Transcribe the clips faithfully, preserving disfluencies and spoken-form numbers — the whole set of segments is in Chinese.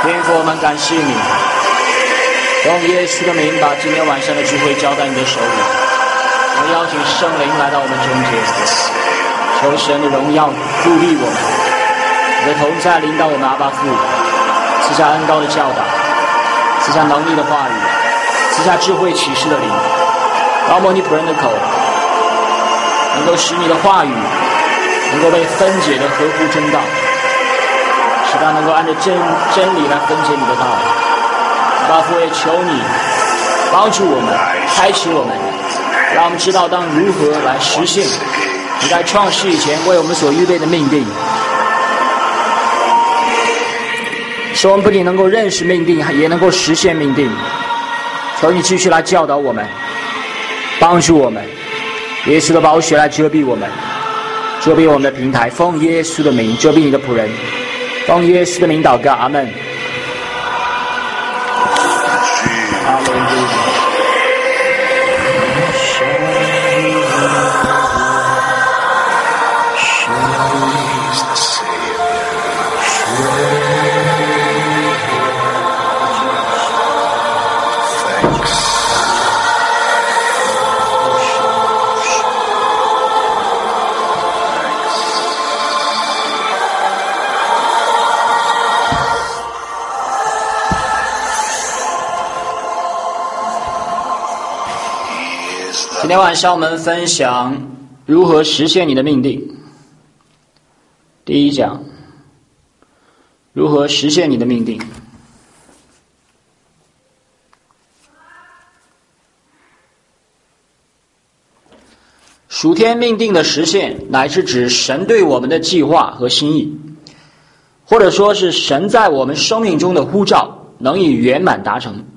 天父，我们感谢你，用耶稣的名把今天晚上的聚会交在你的手里。我邀请圣灵来到我们中间，求神的荣耀助力我们，你的同在领导我们阿爸父，赐下恩膏的教导，赐下能力的话语，赐下智慧启示的灵，高摩你仆人的口，能够使你的话语能够被分解的合乎真道，使他能够按照真真理来分解你的道。阿爸父，也求你帮助我们，开启我们，让我们知道当如何来实现你在创世以前为我们所预备的命定，使我们不仅能够认识命定，也能够实现命定。求你继续来教导我们，帮助我们，耶稣的宝血来遮蔽我们，遮蔽我们的平台，奉耶稣的名遮蔽你的仆人，奉耶稣的名祷告，阿们。阿门。今天晚上我们分享如何实现你的命定。第一讲，如何实现你的命定。属天命定的实现，乃是指神对我们的计划和心意，或者说是神在我们生命中的呼召能以圆满达成。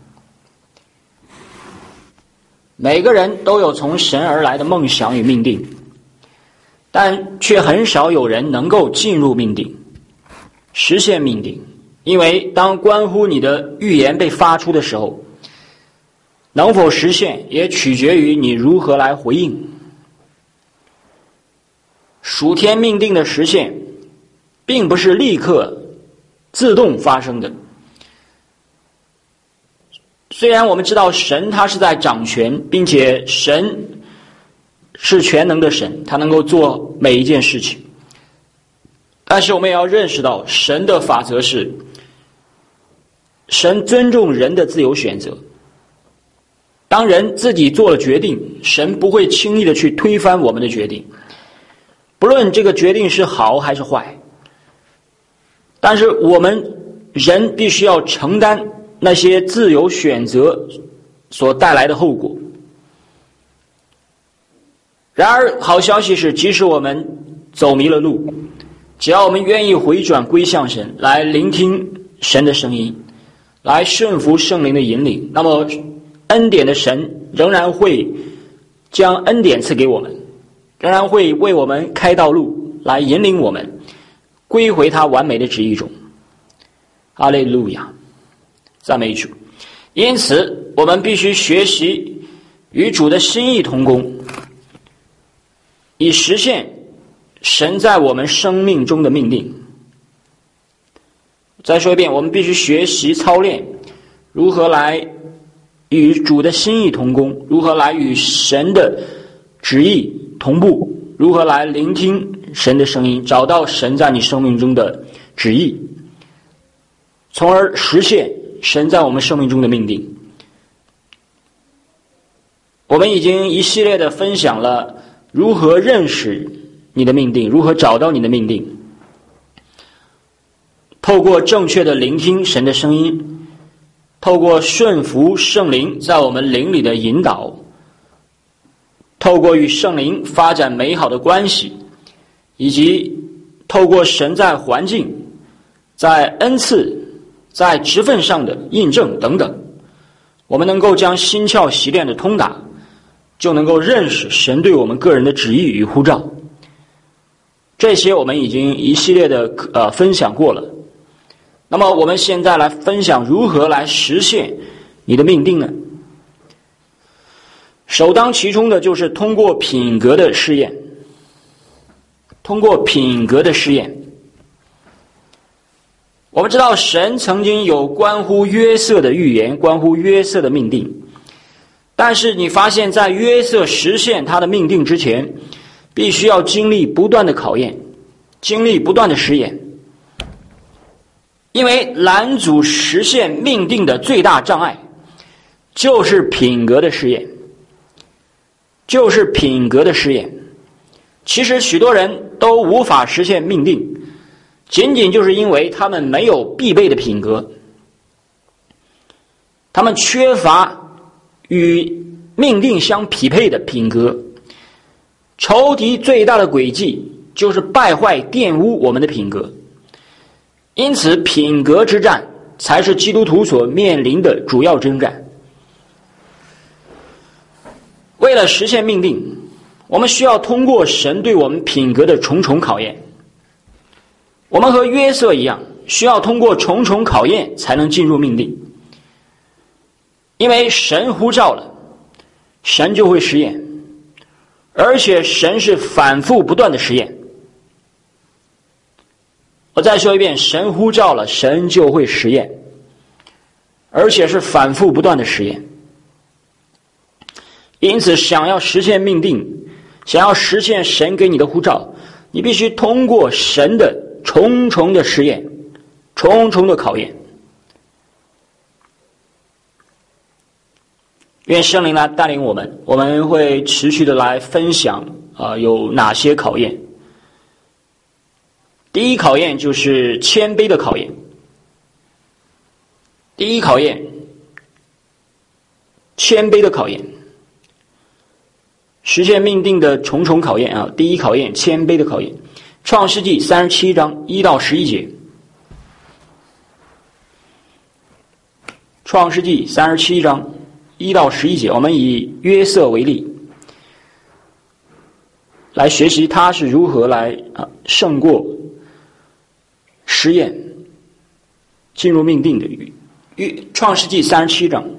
每个人都有从神而来的梦想与命定，但却很少有人能够进入命定，实现命定。因为当关乎你的预言被发出的时候，能否实现也取决于你如何来回应。属天命定的实现并不是立刻自动发生的。虽然我们知道神他是在掌权，并且神是全能的神，他能够做每一件事情，但是我们也要认识到神的法则是神尊重人的自由选择。当人自己做了决定，神不会轻易的去推翻我们的决定，不论这个决定是好还是坏，但是我们人必须要承担那些自由选择所带来的后果。然而好消息是，即使我们走迷了路，只要我们愿意回转归向神，来聆听神的声音，来顺服圣灵的引领，那么恩典的神仍然会将恩典赐给我们，仍然会为我们开道路，来引领我们归回他完美的旨意中。哈利路亚，赞美主。因此我们必须学习与主的心意同工，以实现神在我们生命中的命令。再说一遍，我们必须学习操练如何来与主的心意同工，如何来与神的旨意同步，如何来聆听神的声音，找到神在你生命中的旨意，从而实现神在我们生命中的命定。我们已经一系列的分享了如何认识你的命定，如何找到你的命定，透过正确的聆听神的声音，透过顺服圣灵在我们灵里的引导，透过与圣灵发展美好的关系，以及透过神在环境、在恩赐、在职分上的印证等等，我们能够将心窍习练的通达，就能够认识神对我们个人的旨意与呼召。这些我们已经一系列的呃分享过了。那么我们现在来分享如何来实现你的命定呢？首当其冲的就是通过品格的试验。通过品格的试验， 我们知道神曾经有关乎约瑟的预言，关乎约瑟的命定，但是你发现在约瑟实现他的命定之前，必须要经历不断的考验，经历不断的实验。因为拦阻实现命定的最大障碍就是品格的试验，就是品格的试验。其实许多人都无法实现命定，仅仅就是因为他们没有必备的品格，他们缺乏与命定相匹配的品格。仇敌最大的诡计就是败坏玷污我们的品格，因此品格之战才是基督徒所面临的主要征战。为了实现命定，我们需要通过神对我们品格的重重考验。我们和约瑟一样，需要通过重重考验才能进入命定。因为神呼召了，神就会实验，而且神是反复不断的实验。我再说一遍，神呼召了，神就会实验，而且是反复不断的实验。因此想要实现命定，想要实现神给你的呼召，你必须通过神的重重的实验，重重的考验。愿圣灵来带领我们，我们会持续的来分享啊、呃，有哪些考验。第一考验就是谦卑的考验。第一考验，谦卑的考验，实现命定的重重考验啊！第一考验，谦卑的考验。创世纪三十七章一到十一节。创世纪三十七章一到十一节，我们以约瑟为例，来学习他是如何来啊胜过实验进入命定的。创世纪三十七章，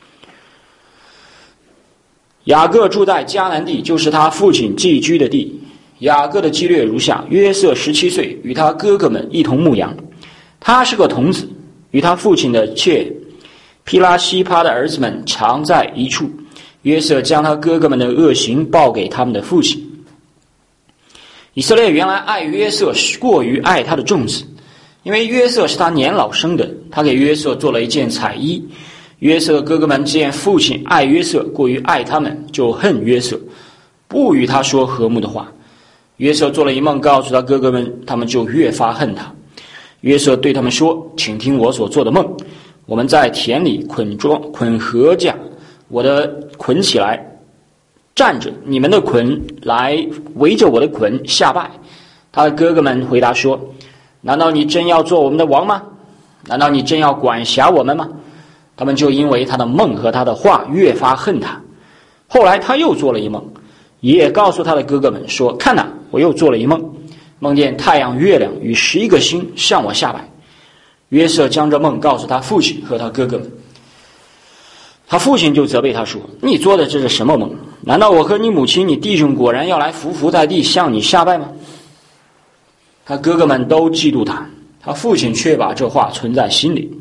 雅各住在迦南地，就是他父亲寄居的地。雅各的基略如下：约瑟十七岁，与他哥哥们一同牧羊。他是个童子，与他父亲的妾毗拉西帕的儿子们常在一处。约瑟将他哥哥们的恶行报给他们的父亲。以色列原来爱约瑟过于爱他的众子，因为约瑟是他年老生的，他给约瑟做了一件彩衣。约瑟的哥哥们见父亲爱约瑟过于爱他们，就恨约瑟，不与他说和睦的话。约瑟做了一梦，告诉他哥哥们，他们就越发恨他。约瑟对他们说：请听我所做的梦。我们在田里捆装捆禾架，我的捆起来站着，你们的捆来围着我的捆下拜。他的哥哥们回答说：难道你真要做我们的王吗？难道你真要管辖我们吗？他们就因为他的梦和他的话越发恨他。后来他又做了一梦，也告诉他的哥哥们说：看哪，我又做了一梦，梦见太阳月亮与十一个星向我下拜。约瑟将这梦告诉他父亲和他哥哥们，他父亲就责备他说：你做的这是什么梦？难道我和你母亲你弟兄果然要来伏伏在地向你下拜吗？他哥哥们都嫉妒他，他父亲却把这话存在心里。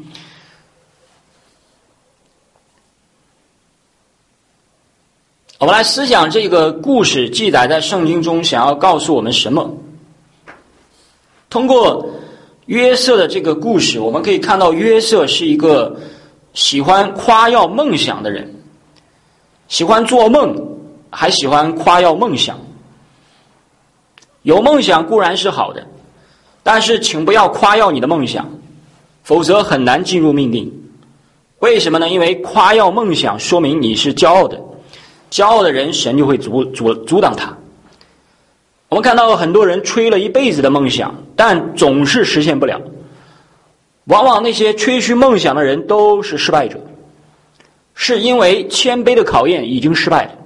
我们来思想这个故事记载在圣经中想要告诉我们什么。通过约瑟的这个故事，我们可以看到约瑟是一个喜欢夸耀梦想的人，喜欢做梦，还喜欢夸耀梦想。有梦想固然是好的，但是请不要夸耀你的梦想，否则很难进入命定。为什么呢？因为夸耀梦想说明你是骄傲的，骄傲的人神就会阻阻阻挡他。我们看到很多人吹了一辈子的梦想，但总是实现不了。往往那些吹嘘梦想的人都是失败者，是因为谦卑的考验已经失败了。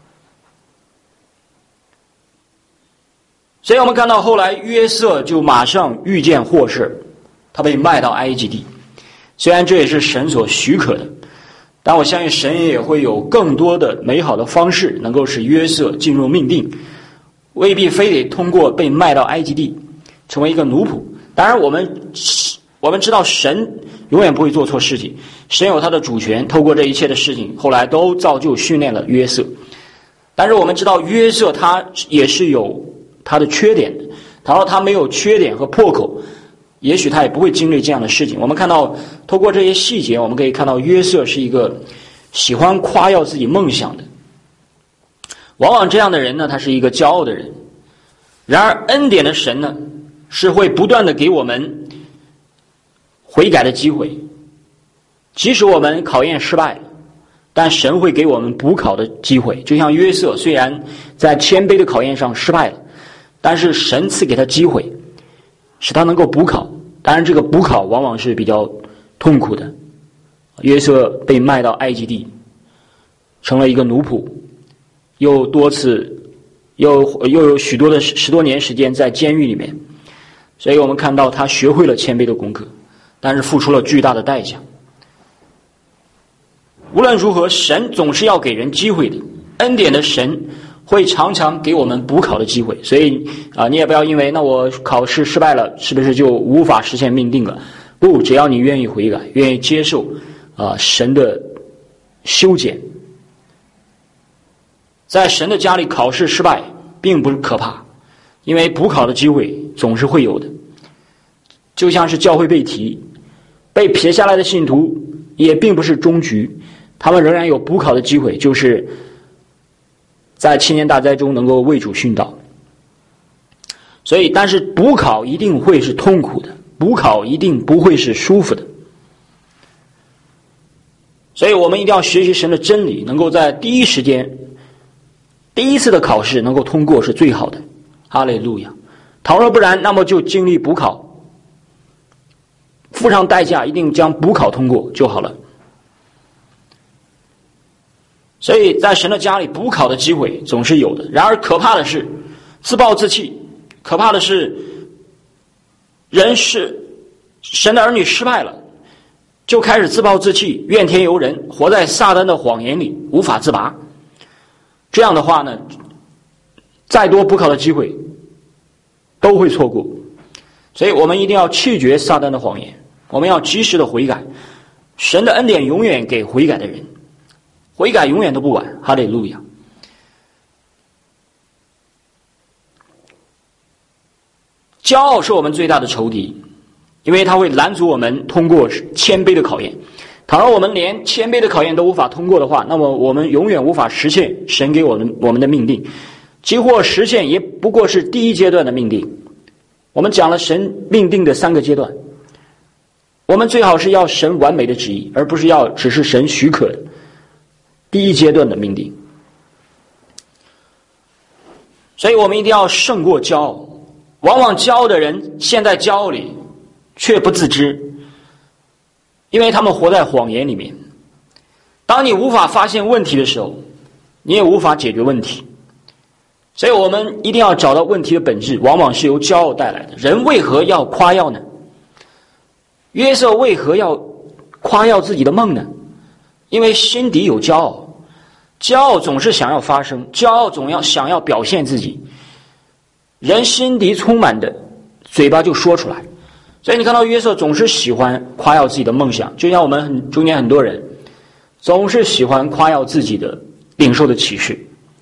所以我们看到后来约瑟就马上遇见祸事，他被卖到埃及地。虽然这也是神所许可的，但我相信神也会有更多的美好的方式能够使约瑟进入命定，未必非得通过被卖到埃及地成为一个奴仆。当然我们我们知道神永远不会做错事情，神有他的主权，透过这一切的事情后来都造就训练了约瑟。但是我们知道约瑟他也是有他的缺点的，倘若他没有缺点和破口，也许他也不会经历这样的事情。我们看到透过这些细节，我们可以看到约瑟是一个喜欢夸耀自己梦想的，往往这样的人呢，他是一个骄傲的人。然而恩典的神呢，是会不断的给我们悔改的机会，即使我们考验失败了，但神会给我们补考的机会。就像约瑟虽然在谦卑的考验上失败了，但是神赐给他机会，使他能够补考。当然这个补考往往是比较痛苦的。约瑟被卖到埃及地，成了一个奴仆，又多次又又有许多的十多年时间在监狱里面，所以我们看到他学会了谦卑的功课，但是付出了巨大的代价。无论如何，神总是要给人机会的，恩典的神会常常给我们补考的机会。所以啊，你也不要因为那我考试失败了，是不是就无法实现命定了？不，只要你愿意悔改，愿意接受啊神的修剪，在神的家里考试失败并不是可怕，因为补考的机会总是会有的。就像是教会被提，被撇下来的信徒也并不是终局，他们仍然有补考的机会，就是在七年大灾中能够为主殉道。所以但是补考一定会是痛苦的，补考一定不会是舒服的。所以我们一定要学习神的真理，能够在第一时间第一次的考试能够通过是最好的。哈利路亚。倘若不然，那么就经历补考，付上代价，一定将补考通过就好了。所以在神的家里，补考的机会总是有的。然而可怕的是自暴自弃，可怕的是人是神的儿女失败了，就开始自暴自弃，怨天尤人，活在撒旦的谎言里，无法自拔。这样的话呢，再多补考的机会都会错过。所以我们一定要弃绝撒旦的谎言，我们要及时的悔改。神的恩典永远给悔改的人，悔改永远都不晚。哈利路亚。骄傲是我们最大的仇敌，因为它会拦阻我们通过谦卑的考验。倘若我们连谦卑的考验都无法通过的话，那么我们永远无法实现神给我们我们的命定，几乎实现也不过是第一阶段的命定。我们讲了神命定的三个阶段，我们最好是要神完美的旨意，而不是要只是神许可的第一阶段的命定。所以我们一定要胜过骄傲。往往骄傲的人陷在骄傲里却不自知，因为他们活在谎言里面。当你无法发现问题的时候，你也无法解决问题。所以我们一定要找到问题的本质，往往是由骄傲带来的。人为何要夸耀呢？约瑟为何要夸耀自己的梦呢？因为心底有骄傲，骄傲总是想要发声，骄傲总要想要表现自己。人心底充满的，嘴巴就说出来。所以你看到约瑟总是喜欢夸耀自己的梦想，就像我们很中间很多人总是喜欢夸耀自己的领受的启示。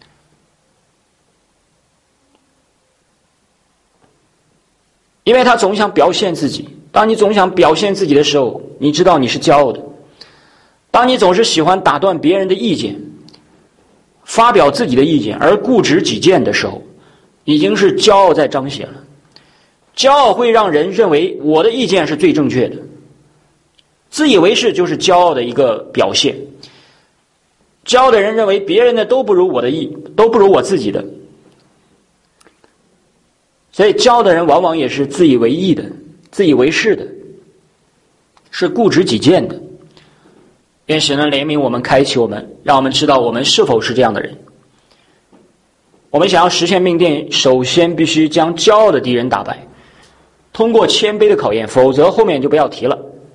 因为他总想表现自己。当你总想表现自己的时候，你知道你是骄傲的。当你总是喜欢打断别人的意见，发表自己的意见而固执己见的时候，已经是骄傲在彰显了。骄傲会让人认为我的意见是最正确的，自以为是就是骄傲的一个表现。骄傲的人认为别人的都不如我的意，都不如我自己的。所以骄傲的人往往也是自以为意的，自以为是的，是固执己见的。愿神的怜悯我们，开启我们，让我们知道我们是否是这样的人。我们想要实现命定，首先必须将骄傲的敌人打败，通过谦卑的考验，否则后面就不要提了。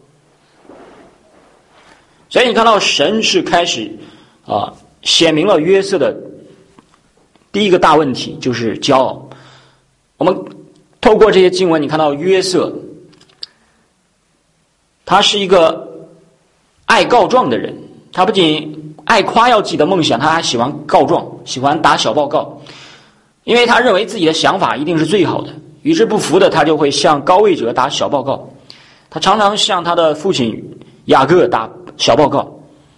所以你看到神是开始啊，显明了约瑟的第一个大问题，就是骄傲。我们透过这些经文，你看到约瑟他是一个爱告状的人，他不仅爱夸耀自己的梦想，他还喜欢告状，喜欢打小报告，因为他认为自己的想法一定是最好的，与之不符的他就会向高位者打小报告。他常常向他的父亲雅各打小报告。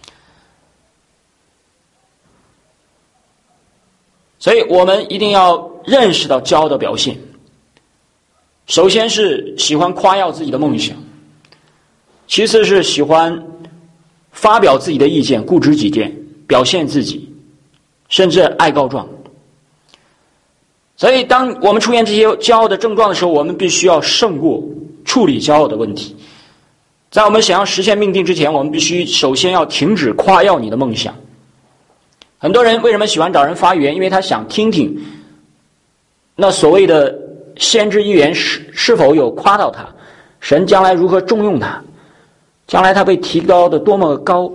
所以我们一定要认识到骄傲的表现，首先是喜欢夸耀自己的梦想，其次是喜欢发表自己的意见，固执己见，表现自己，甚至爱告状。所以当我们出现这些骄傲的症状的时候，我们必须要胜过处理骄傲的问题。在我们想要实现命定之前，我们必须首先要停止夸耀你的梦想。很多人为什么喜欢找人发言？因为他想听听那所谓的先知预言是是否有夸到他，神将来如何重用他，将来他被提高的多么高，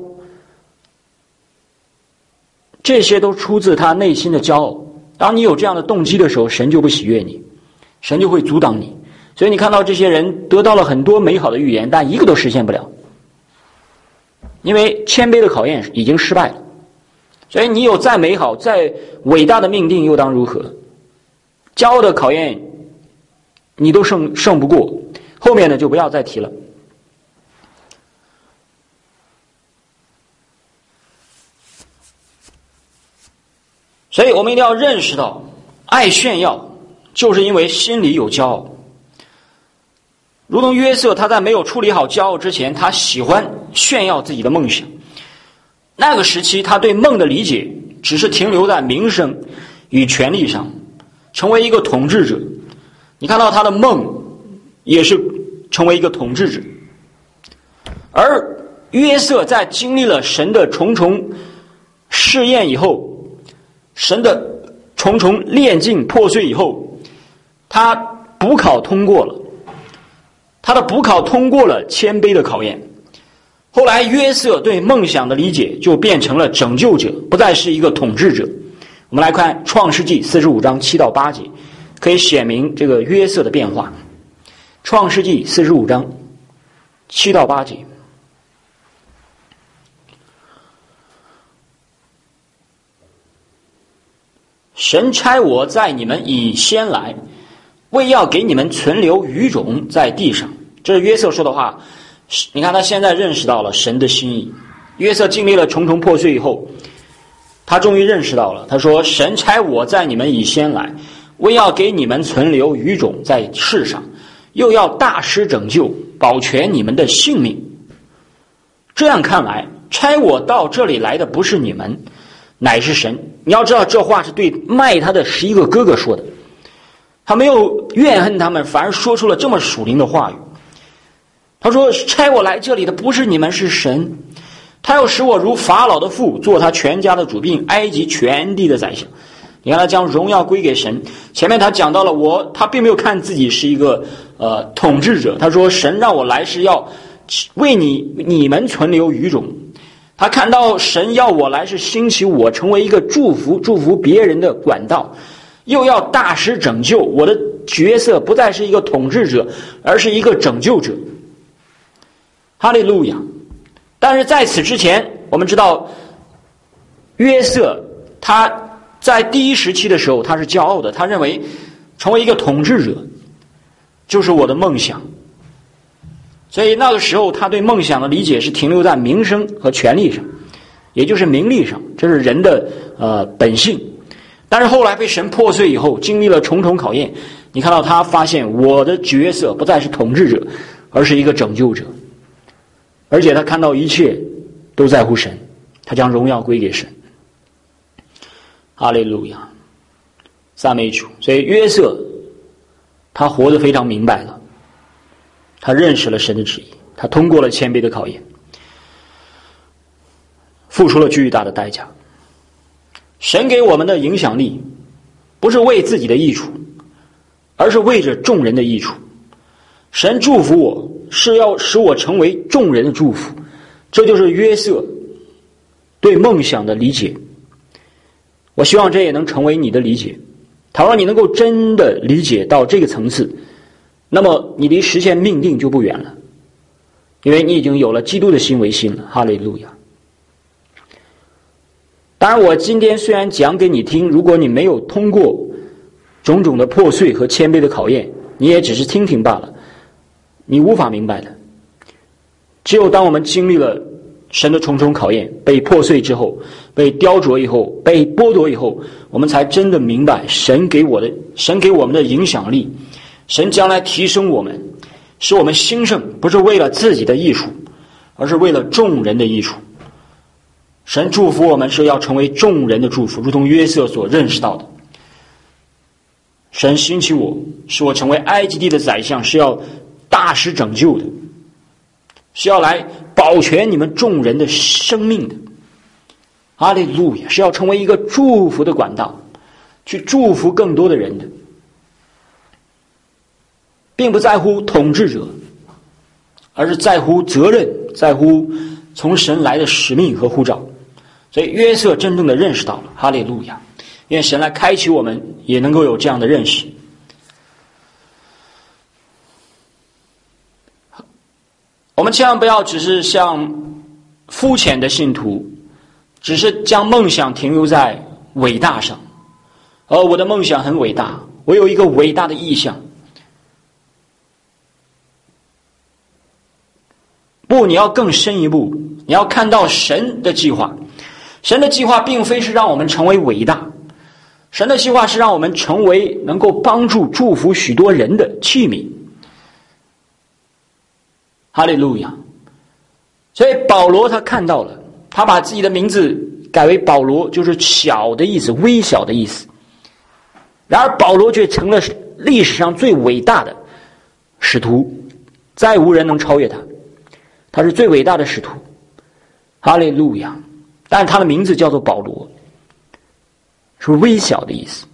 这些都出自他内心的骄傲。当你有这样的动机的时候，神就不喜悦你，神就会阻挡你。所以你看到这些人得到了很多美好的预言，但一个都实现不了，因为谦卑的考验已经失败了。所以你有再美好再伟大的命定又当如何？骄傲的考验你都胜胜不过，后面呢就不要再提了。所以我们一定要认识到，爱炫耀就是因为心里有骄傲。如同约瑟，他在没有处理好骄傲之前，他喜欢炫耀自己的梦想。那个时期他对梦的理解只是停留在名声与权力上，成为一个统治者。你看到他的梦也是成为一个统治者。而约瑟在经历了神的重重试验以后，神的重重炼尽破碎以后，他补考通过了，他的补考通过了谦卑的考验。后来约瑟对梦想的理解就变成了拯救者，不再是一个统治者。我们来看创世纪四十五章七到八节，可以显明这个约瑟的变化。创世纪四十五章七到八节，神差我在你们以先来，为要给你们存留余种在地上。这是约瑟说的话。你看他现在认识到了神的心意。约瑟经历了重重破碎以后，他终于认识到了，他说神差我在你们以先来，为要给你们存留余种在世上，又要大施拯救，保全你们的性命。这样看来，差我到这里来的不是你们，乃是神。你要知道，这话是对卖他的十一个哥哥说的，他没有怨恨他们，反而说出了这么属灵的话语。他说差我来这里的不是你们，是神。他要使我如法老的父，做他全家的主，并埃及全地的宰相。你看他将荣耀归给神。前面他讲到了我，他并没有看自己是一个呃统治者。他说神让我来是要为你你们存留余种。他看到神要我来是兴起我成为一个祝福祝福别人的管道，又要大施拯救。我的角色不再是一个统治者，而是一个拯救者。哈利路亚！但是在此之前，我们知道约瑟他在第一时期的时候他是骄傲的，他认为成为一个统治者就是我的梦想。所以那个时候他对梦想的理解是停留在名声和权力上，也就是名利上，这是人的呃本性。但是后来被神破碎以后，经历了重重考验，你看到他发现我的角色不再是统治者，而是一个拯救者。而且他看到一切都在乎神，他将荣耀归给神。哈利路亚，赞美主。所以约瑟他活得非常明白了，他认识了神的旨意，他通过了谦卑的考验，付出了巨大的代价。神给我们的影响力不是为自己的益处，而是为着众人的益处。神祝福我是要使我成为众人的祝福，这就是约瑟对梦想的理解。我希望这也能成为你的理解。倘若你能够真的理解到这个层次，那么你离实现命定就不远了。 因为你已经有了基督的心为心了。哈利路亚。当然我今天虽然讲给你听，如果你没有通过种种的破碎和谦卑的考验，你也只是听听罢了，你无法明白的。只有当我们经历了神的重重考验，被破碎之后，被雕琢以后，被剥夺以后，我们才真的明白神给我的神给我们的影响力，神将来提升我们，使我们兴盛，不是为了自己的益处，而是为了众人的益处。神祝福我们是要成为众人的祝福，如同约瑟所认识到的。神兴起我，使我成为埃及地的宰相，是要大施拯救的，是要来保全你们众人的生命的。哈利路亚，是要成为一个祝福的管道，去祝福更多的人的，并不在乎统治者，而是在乎责任，在乎从神来的使命和呼召。所以约瑟真正的认识到了，哈利路亚，愿神来开启我们，也能够有这样的认识。我们千万不要只是像肤浅的信徒，只是将梦想停留在伟大上。而我的梦想很伟大，我有一个伟大的意向。不，你要更深一步，你要看到神的计划。神的计划并非是让我们成为伟大，神的计划是让我们成为能够帮助祝福许多人的器皿。哈利路亚。所以保罗他看到了，他把自己的名字改为保罗，就是小的意思，微小的意思。然而保罗却成了历史上最伟大的使徒，再无人能超越他，他是最伟大的使徒。哈利路亚。但是他的名字叫做保罗，是微小的意思。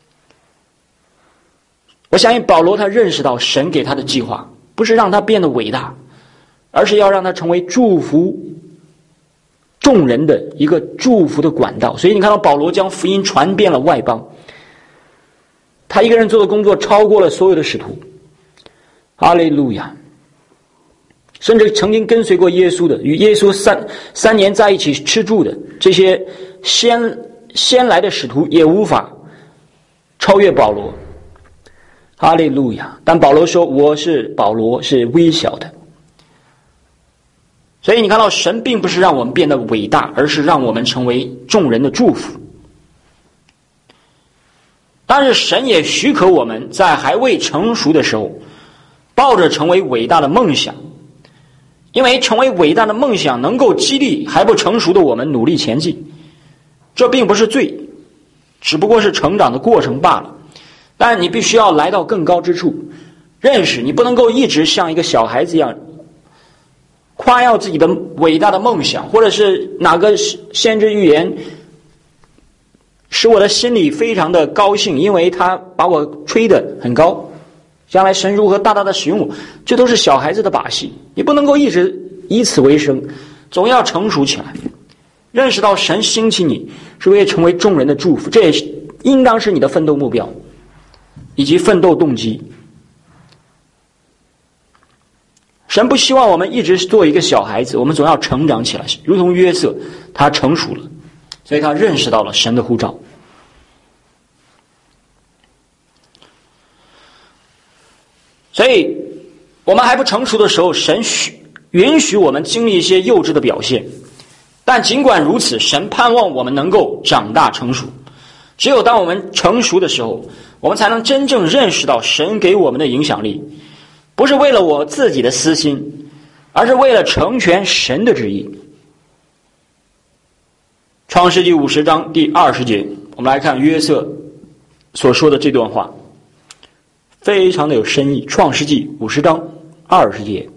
我相信保罗他认识到神给他的计划不是让他变得伟大，而是要让他成为祝福众人的一个祝福的管道。所以你看到保罗将福音传遍了外邦，他一个人做的工作超过了所有的使徒。哈利路亚。甚至曾经跟随过耶稣的，与耶稣三三年在一起吃住的这些先先来的使徒也无法超越保罗。哈利路亚。但保罗说，我是保罗，是微小的。所以你看到神并不是让我们变得伟大，而是让我们成为众人的祝福。但是神也许可我们在还未成熟的时候抱着成为伟大的梦想，因为成为伟大的梦想能够激励还不成熟的我们努力前进。这并不是罪，只不过是成长的过程罢了。但你必须要来到更高之处，认识你不能够一直像一个小孩子一样夸耀自己的伟大的梦想，或者是哪个先知预言使我的心里非常的高兴，因为他把我吹得很高，将来神如何大大的使用我，这都是小孩子的把戏。你不能够一直以此为生，总要成熟起来，认识到神兴起你是为了成为众人的祝福，这也是应当是你的奋斗目标以及奋斗动机。神不希望我们一直做一个小孩子，我们总要成长起来，如同约瑟他成熟了，所以他认识到了神的呼召。所以我们还不成熟的时候，神许允许我们经历一些幼稚的表现，但尽管如此，神盼望我们能够长大成熟。只有当我们成熟的时候，我们才能真正认识到神给我们的影响力不是为了我自己的私心，而是为了成全神的旨意。创世纪五十章第二十节，我们来看约瑟所说的这段话，非常的有深意。创世纪五十章二十节，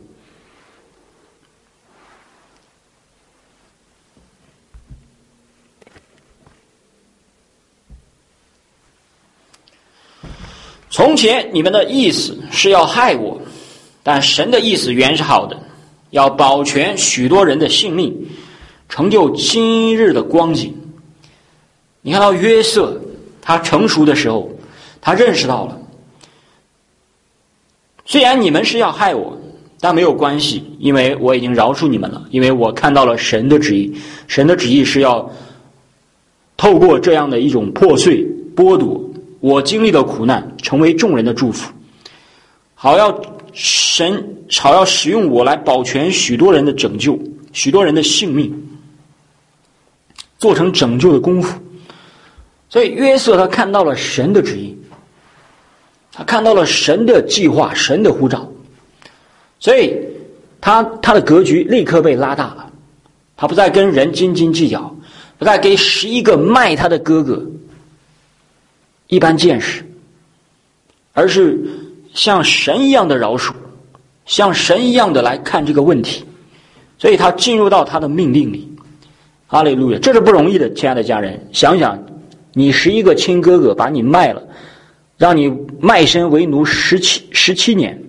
从前你们的意思是要害我，但神的意思原是好的，要保全许多人的性命，成就今日的光景。你看到约瑟他成熟的时候，他认识到了，虽然你们是要害我， 但没有关系，因为我已经饶恕你们了，因为我看到了神的旨意。神的旨意是要透过这样的一种破碎剥夺，我经历的苦难成为众人的祝福，好要神好要使用我来保全许多人的拯救，许多人的性命，做成拯救的功夫。所以约瑟他看到了神的旨意，他看到了神的计划，神的呼召，所以他他的格局立刻被拉大了，他不再跟人斤斤计较，不再给十一个卖他的哥哥一般见识，而是像神一样的饶恕，像神一样的来看这个问题。所以他进入到他的命令里。哈利路亚，这是不容易的，亲爱的家人。想想你十一个亲哥哥把你卖了，让你卖身为奴十七十七年，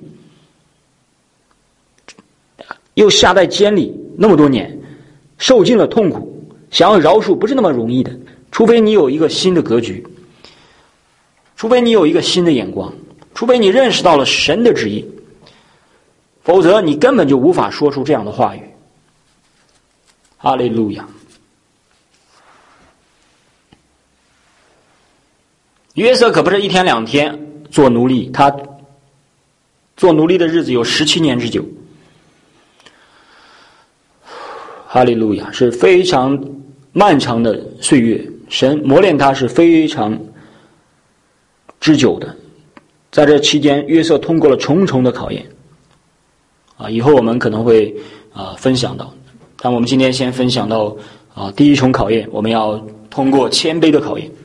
又下在监里那么多年，受尽了痛苦，想要饶恕不是那么容易的，除非你有一个新的格局，除非你有一个新的眼光，除非你认识到了神的旨意，否则你根本就无法说出这样的话语。哈利路亚。约瑟可不是一天两天做奴隶，他做奴隶的日子有十七年之久。哈利路亚，是非常漫长的岁月，神磨练他是非常之久的。在这期间，约瑟通过了重重的考验啊，以后我们可能会啊分享到，但我们今天先分享到啊第一重考验，我们要通过谦卑的考验。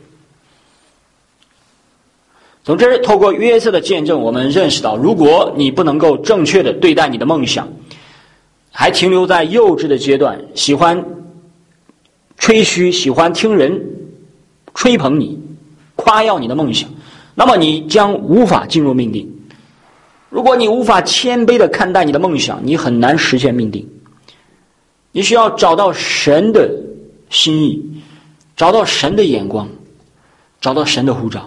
总之，透过约瑟的见证，我们认识到，如果你不能够正确的对待你的梦想，还停留在幼稚的阶段，喜欢吹嘘，喜欢听人吹捧你，夸耀你的梦想，那么你将无法进入命定。如果你无法谦卑的看待你的梦想，你很难实现命定。你需要找到神的心意，找到神的眼光，找到神的呼召。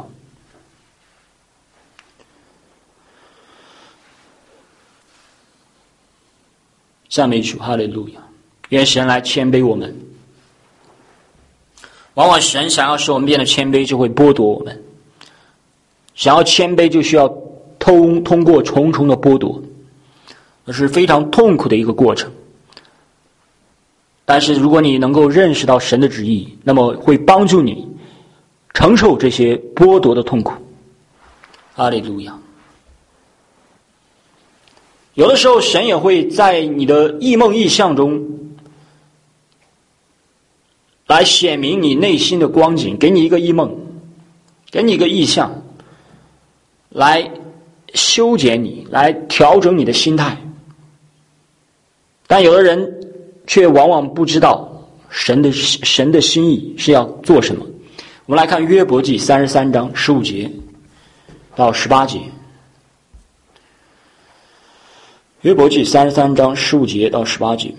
赞美主，哈利路亚！愿神来谦卑我们。往往神想要使我们变得谦卑，就会剥夺我们。想要谦卑，就需要通通过重重的剥夺，这是非常痛苦的一个过程。但是如果你能够认识到神的旨意，那么会帮助你承受这些剥夺的痛苦。哈利路亚！有的时候神也会在你的异梦异象中来显明你内心的光景，给你一个异梦，给你一个异象，来修剪你，来调整你的心态。但有的人却往往不知道神的神的心意是要做什么。我们来看约伯记三十三章十五节到十八节。约伯记三十三章十五节到十八节。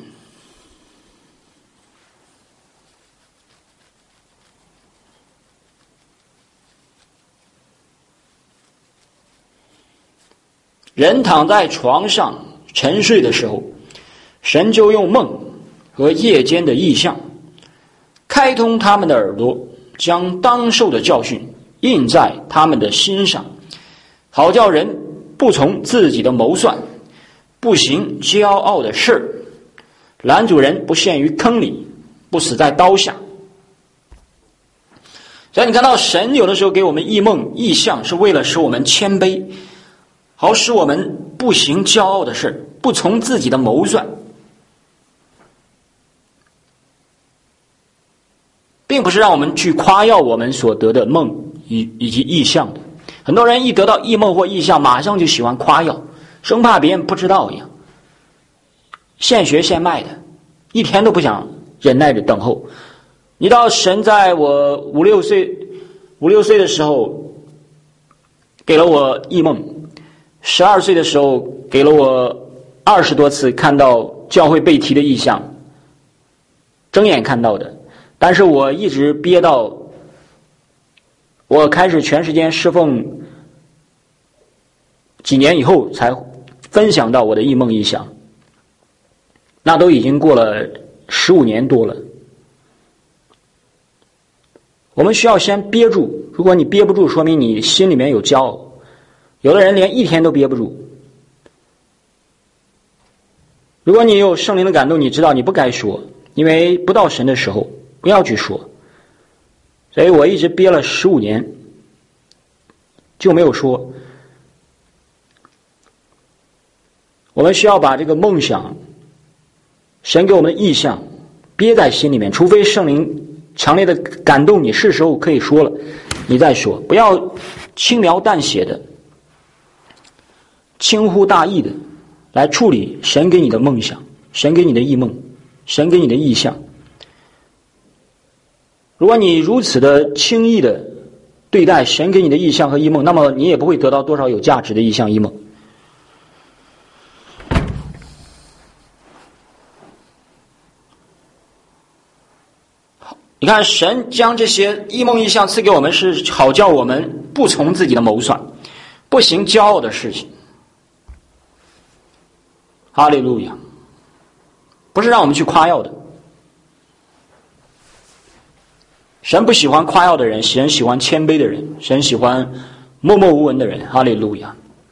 人躺在床上沉睡的时候，神就用梦和夜间的异象开通他们的耳朵，将当受的教训印在他们的心上，好叫人不从自己的谋算，不行骄傲的事，拦阻人不陷于坑里，不死在刀下。所以你看到神有的时候给我们异梦异象，是为了使我们谦卑，好使我们不行骄傲的事，不从自己的谋算，并不是让我们去夸耀我们所得的梦以以及异象的。很多人一得到异梦或异象，马上就喜欢夸耀，生怕别人不知道一样，现学现卖的，一天都不想忍耐着等候。你到神在我五六岁五六岁的时候给了我异梦，十二岁的时候给了我二十多次看到教会被提的异象，睁眼看到的。但是我一直憋到我开始全时间侍奉几年以后才分享到我的异梦异象，那都已经过了十五年多了。我们需要先憋住，如果你憋不住，说明你心里面有骄傲。有的人连一天都憋不住。如果你有圣灵的感动，你知道你不该说，因为不到神的时候不要去说。所以我一直憋了十五年就没有说。我们需要把这个梦想，神给我们的意象憋在心里面，除非圣灵强烈的感动你，是时候可以说了，你再说，不要轻描淡写的、轻忽大意的来处理神给你的梦想、神给你的异梦、神给你的意象。如果你如此的轻易的对待神给你的意象和异梦，那么你也不会得到多少有价值的意象异梦。你看，神将这些异梦异象赐给我们，是好叫我们不从自己的谋算，不行骄傲的事情。哈利路亚！不是让我们去夸耀的。神不喜欢夸耀的人，神喜欢谦卑的人，神喜欢默默无闻的人。哈利路亚！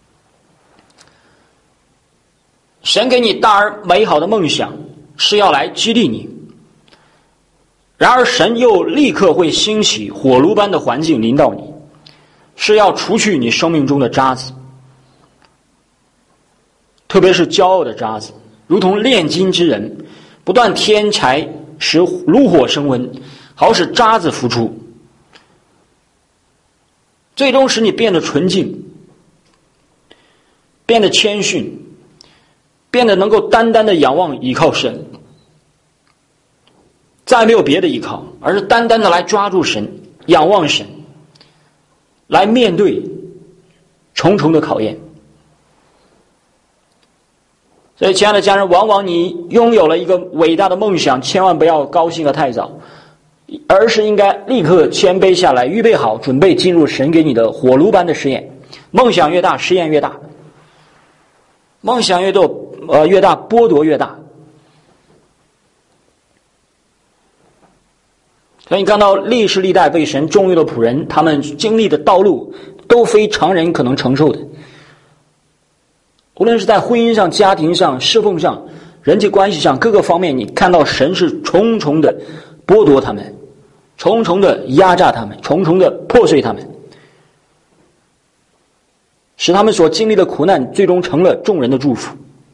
神给你大而美好的梦想，是要来激励你。然而神又立刻会兴起火炉般的环境临到你，是要除去你生命中的渣子，特别是骄傲的渣子，如同炼金之人不断添柴使炉火升温，好使渣子浮出，最终使你变得纯净，变得谦逊，变得能够单单的仰望依靠神，再没有别的依靠，而是单单的来抓住神，仰望神，来面对重重的考验。所以亲爱的家人，往往你拥有了一个伟大的梦想，千万不要高兴得太早，而是应该立刻谦卑下来，预备好，准备进入神给你的火炉般的实验。梦想越大，实验越大，梦想越多，呃，越大，剥夺越大。所以你看到历世历代被神重用的仆人，他们经历的道路都非常人可能承受的。无论是在婚姻上、家庭上、侍奉上、人际关系上各个方面，你看到神是重重的剥夺他们，重重的压榨他们，重重的破碎他们，使他们所经历的苦难最终成了众人的祝福。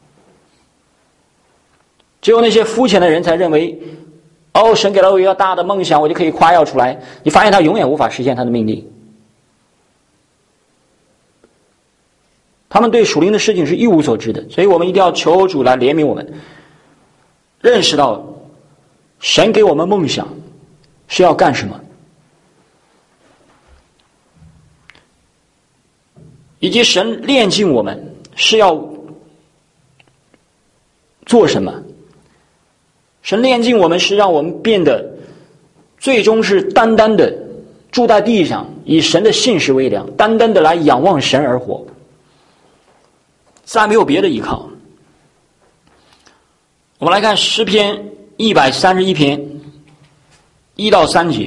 只有那些肤浅的人才认为，哦，神给了我一个大的梦想，我就可以夸耀出来。你发现他永远无法实现他的命令。他们对属灵的事情是一无所知的，所以我们一定要求主来怜悯我们，认识到神给我们梦想是要干什么，以及神炼净我们是要做什么。神炼净我们是让我们变得最终是单单的住在地上，以神的信实为粮，单单的来仰望神而活，再没有别的依靠。我们来看诗篇一百三十一篇一到三节。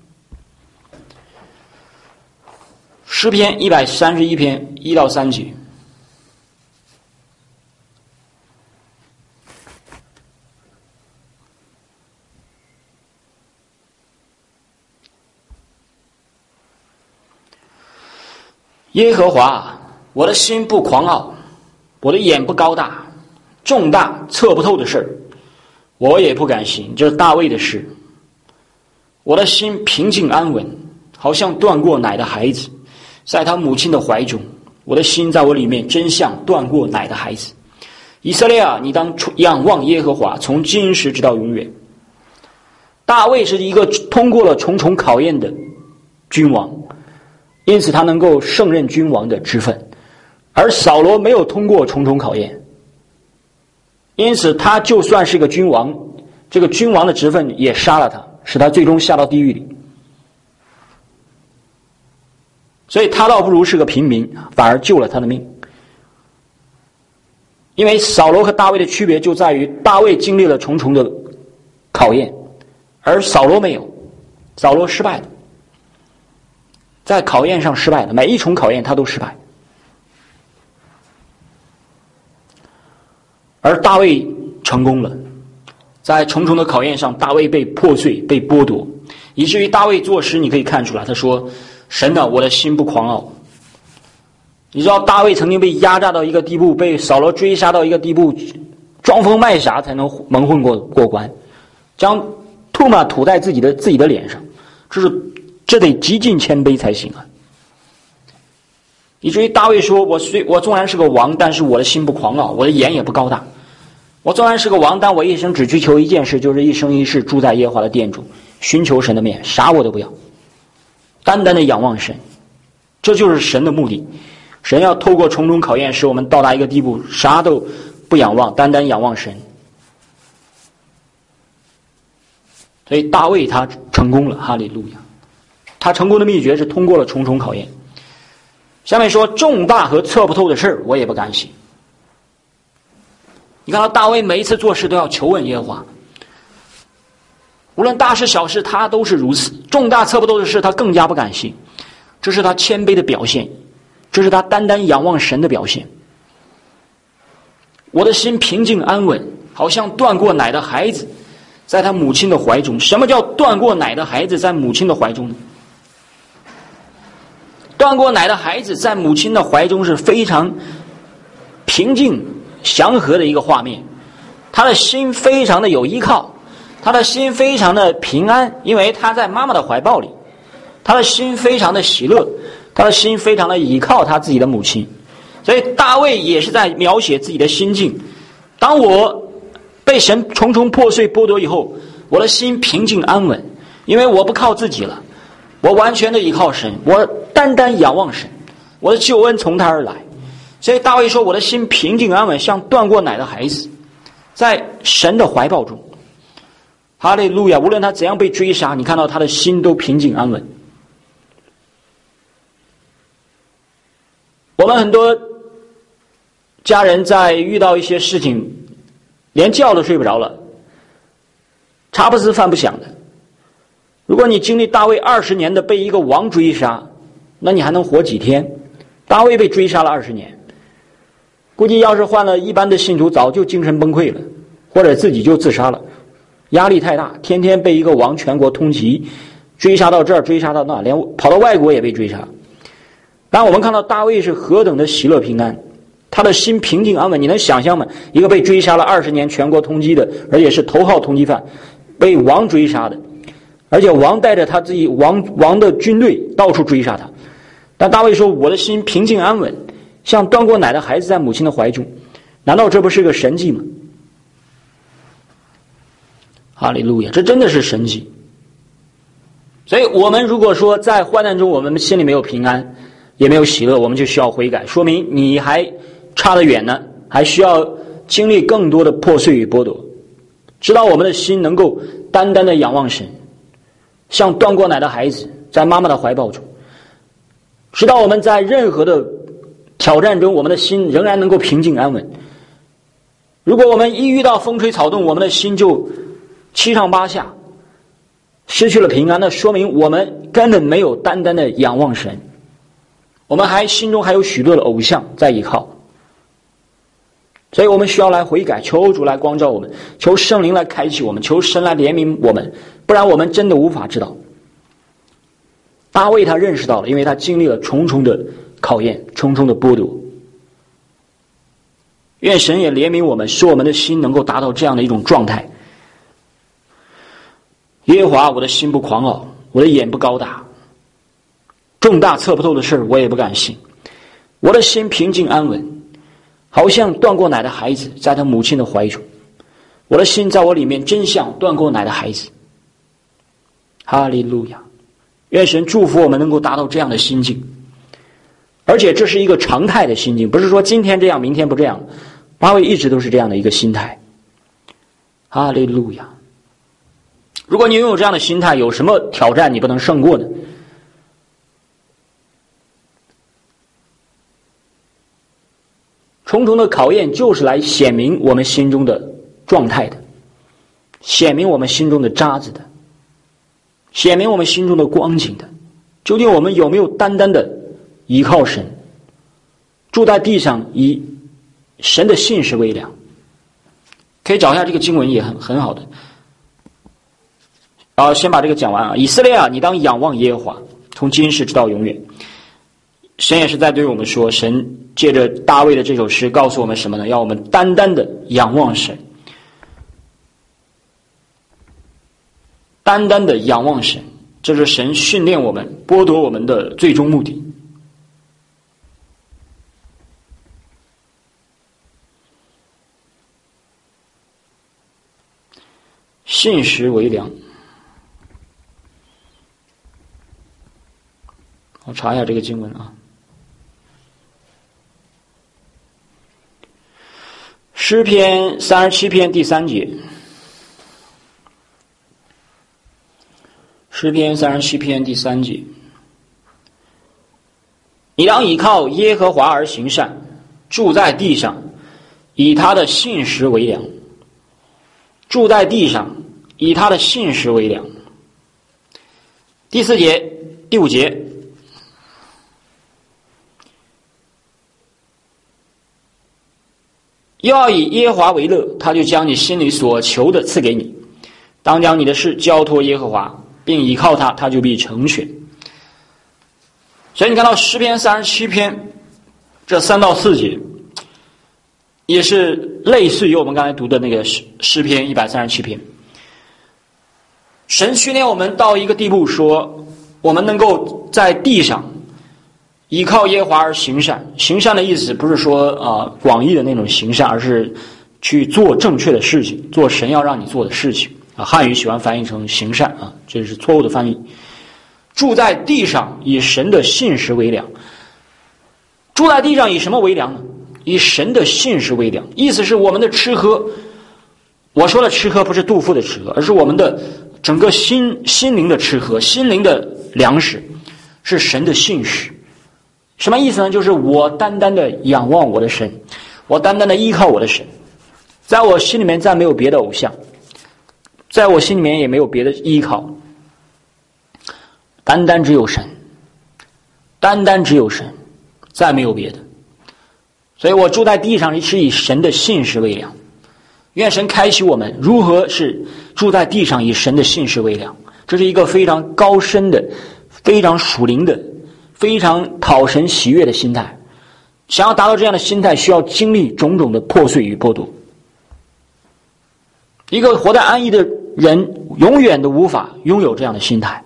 诗篇一百三十一篇一到三节。耶和华，我的心不狂傲，我的眼不高大，重大测不透的事我也不敢行。这是大卫的诗。我的心平静安稳，好像断过奶的孩子，在他母亲的怀中。我的心在我里面，真像断过奶的孩子。以色列啊，你当仰望耶和华，从今时直到永远。大卫是一个通过了重重考验的君王，因此他能够胜任君王的职分，而扫罗没有通过重重考验，因此他就算是个君王，这个君王的职分也杀了他，使他最终下到地狱里。所以他倒不如是个平民，反而救了他的命。 因为扫罗和大卫的区别就在于大卫经历了重重的考验，而扫罗没有，扫罗失败了，在考验上失败了，每一重考验他都失败。而大卫成功了，在重重的考验上，大卫被破碎，被剥夺，以至于大卫作诗，你可以看出来，他说：神啊，我的心不狂傲。你知道大卫曾经被压榨到一个地步，被扫罗追杀到一个地步，装疯卖傻才能蒙混过过关，将唾沫吐在自己的自己的脸上，这是这得极尽谦卑才行啊！以至于大卫说：我虽我纵然是个王，但是我的心不狂傲，我的眼也不高大。我纵然是个王，但我一生只追求一件事，就是一生一世住在耶和华的殿中，寻求神的面，啥我都不要，单单的仰望神。这就是神的目的。神要透过重重考验，使我们到达一个地步，啥都不仰望，单单仰望神。所以大卫他成功了，哈利路亚！他成功的秘诀是通过了重重考验。下面说重大和测不透的事我也不敢行。你看到大卫每一次做事都要求问耶和华，无论大事小事他都是如此，重大测不透的事他更加不敢行，这是他谦卑的表现，这是他单单仰望神的表现。我的心平静安稳，好像断过奶的孩子在他母亲的怀中。什么叫断过奶的孩子在母亲的怀中呢？断过奶的孩子在母亲的怀中是非常平静祥和的一个画面，他的心非常的有依靠，他的心非常的平安，因为他在妈妈的怀抱里，他的心非常的喜乐，他的心非常的倚靠他自己的母亲。所以大卫也是在描写自己的心境，当我被神重重破碎剥夺以后，我的心平静安稳，因为我不靠自己了，我完全的依靠神，我单单仰望神，我的救恩从他而来。所以大卫说，我的心平静安稳，像断过奶的孩子在神的怀抱中。哈利路亚！无论他怎样被追杀，你看到他的心都平静安稳。我们很多家人在遇到一些事情连觉都睡不着了，茶不思饭不想的。如果你经历大卫二十年的被一个王追杀，那你还能活几天？大卫被追杀了二十年，估计要是换了一般的信徒早就精神崩溃了，或者自己就自杀了。压力太大，天天被一个王全国通缉，追杀到这儿追杀到那，连跑到外国也被追杀。但我们看到大卫是何等的喜乐平安，他的心平静安稳。你能想象吗？一个被追杀了二十年全国通缉的，而且是头号通缉犯，被王追杀的，而且王带着他自己王王的军队到处追杀他。但大卫说，我的心平静安稳，像断过奶的孩子在母亲的怀中。难道这不是个神迹吗？哈利路亚，这真的是神迹。所以我们如果说在患难中我们心里没有平安也没有喜乐，我们就需要悔改，说明你还差得远呢，还需要经历更多的破碎与剥夺，直到我们的心能够单单的仰望神，像断过奶的孩子在妈妈的怀抱中，直到我们在任何的挑战中，我们的心仍然能够平静安稳。如果我们一遇到风吹草动，我们的心就七上八下，失去了平安，那说明我们根本没有单单的仰望神，我们还心中还有许多的偶像在依靠。所以我们需要来悔改，求主来光照我们，求圣灵来开启我们，求神来怜悯我们，不然我们真的无法知道。大卫他认识到了，因为他经历了重重的考验，重重的剥夺。愿神也怜悯我们，使我们的心能够达到这样的一种状态。耶和华，我的心不狂傲，我的眼不高大，重大测不透的事我也不敢信。我的心平静安稳，好像断过奶的孩子在他母亲的怀中。我的心在我里面真像断过奶的孩子。哈利路亚！愿神祝福我们能够达到这样的心境，而且这是一个常态的心境，不是说今天这样明天不这样。大卫一直都是这样的一个心态。哈利路亚！如果你拥有这样的心态，有什么挑战你不能胜过呢？ 重重的考验就是来显明我们心中的状态的，显明我们心中的渣子的，显明我们心中的光景的。究竟我们有没有单单的依靠神，住在地上以神的信实为粮？可以找一下这个经文，也很很好的。啊，先把这个讲完啊。以色列啊，你当仰望耶和华，从今世直到永远。神也是在对我们说，神借着大卫的这首诗告诉我们什么呢？要我们单单的仰望神，单单的仰望神，这是神训练我们、剥夺我们的最终目的。信实为粮。我查一下这个经文啊。诗篇三十七篇第三节。诗篇三十七篇第三节。你当倚靠耶和华而行善，住在地上，以他的信实为粮。住在地上，以他的信实为粮。第四节、第五节。又要以耶和华为乐，他就将你心里所求的赐给你。当将你的事交托耶和华，并倚靠他，他就必成全。所以你看到诗篇三十七篇这三到四节，也是类似于我们刚才读的那个诗诗篇一百三十七篇。神训练我们到一个地步，说我们能够在地上依靠耶和华而行善。行善的意思不是说啊、呃、广义的那种行善，而是去做正确的事情，做神要让你做的事情啊。汉语喜欢翻译成行善啊，这是错误的翻译。住在地上，以神的信实为粮。住在地上以什么为粮呢？以神的信实为粮。意思是我们的吃喝，我说的吃喝不是肚腹的吃喝，而是我们的整个心心灵的吃喝，心灵的粮食是神的信实。什么意思呢？就是我单单的仰望我的神，我单单的依靠我的神，在我心里面再没有别的偶像，在我心里面也没有别的依靠，单单只有神，单单只有神，再没有别的。所以我住在地上是以神的信实为粮。愿神开启我们如何是住在地上以神的信实为粮。这是一个非常高深的、非常属灵的、非常讨神喜悦的心态。想要达到这样的心态，需要经历种种的破碎与剥夺。一个活在安逸的人永远都无法拥有这样的心态，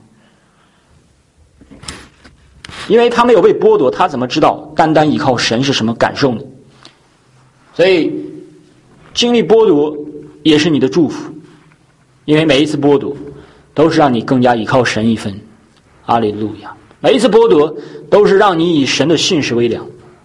因为他没有被剥夺，他怎么知道单单依靠神是什么感受呢？所以经历剥夺也是你的祝福，因为每一次剥夺都是让你更加依靠神一分。阿利路亚！每一次剥夺都是让你以神的信实为粮，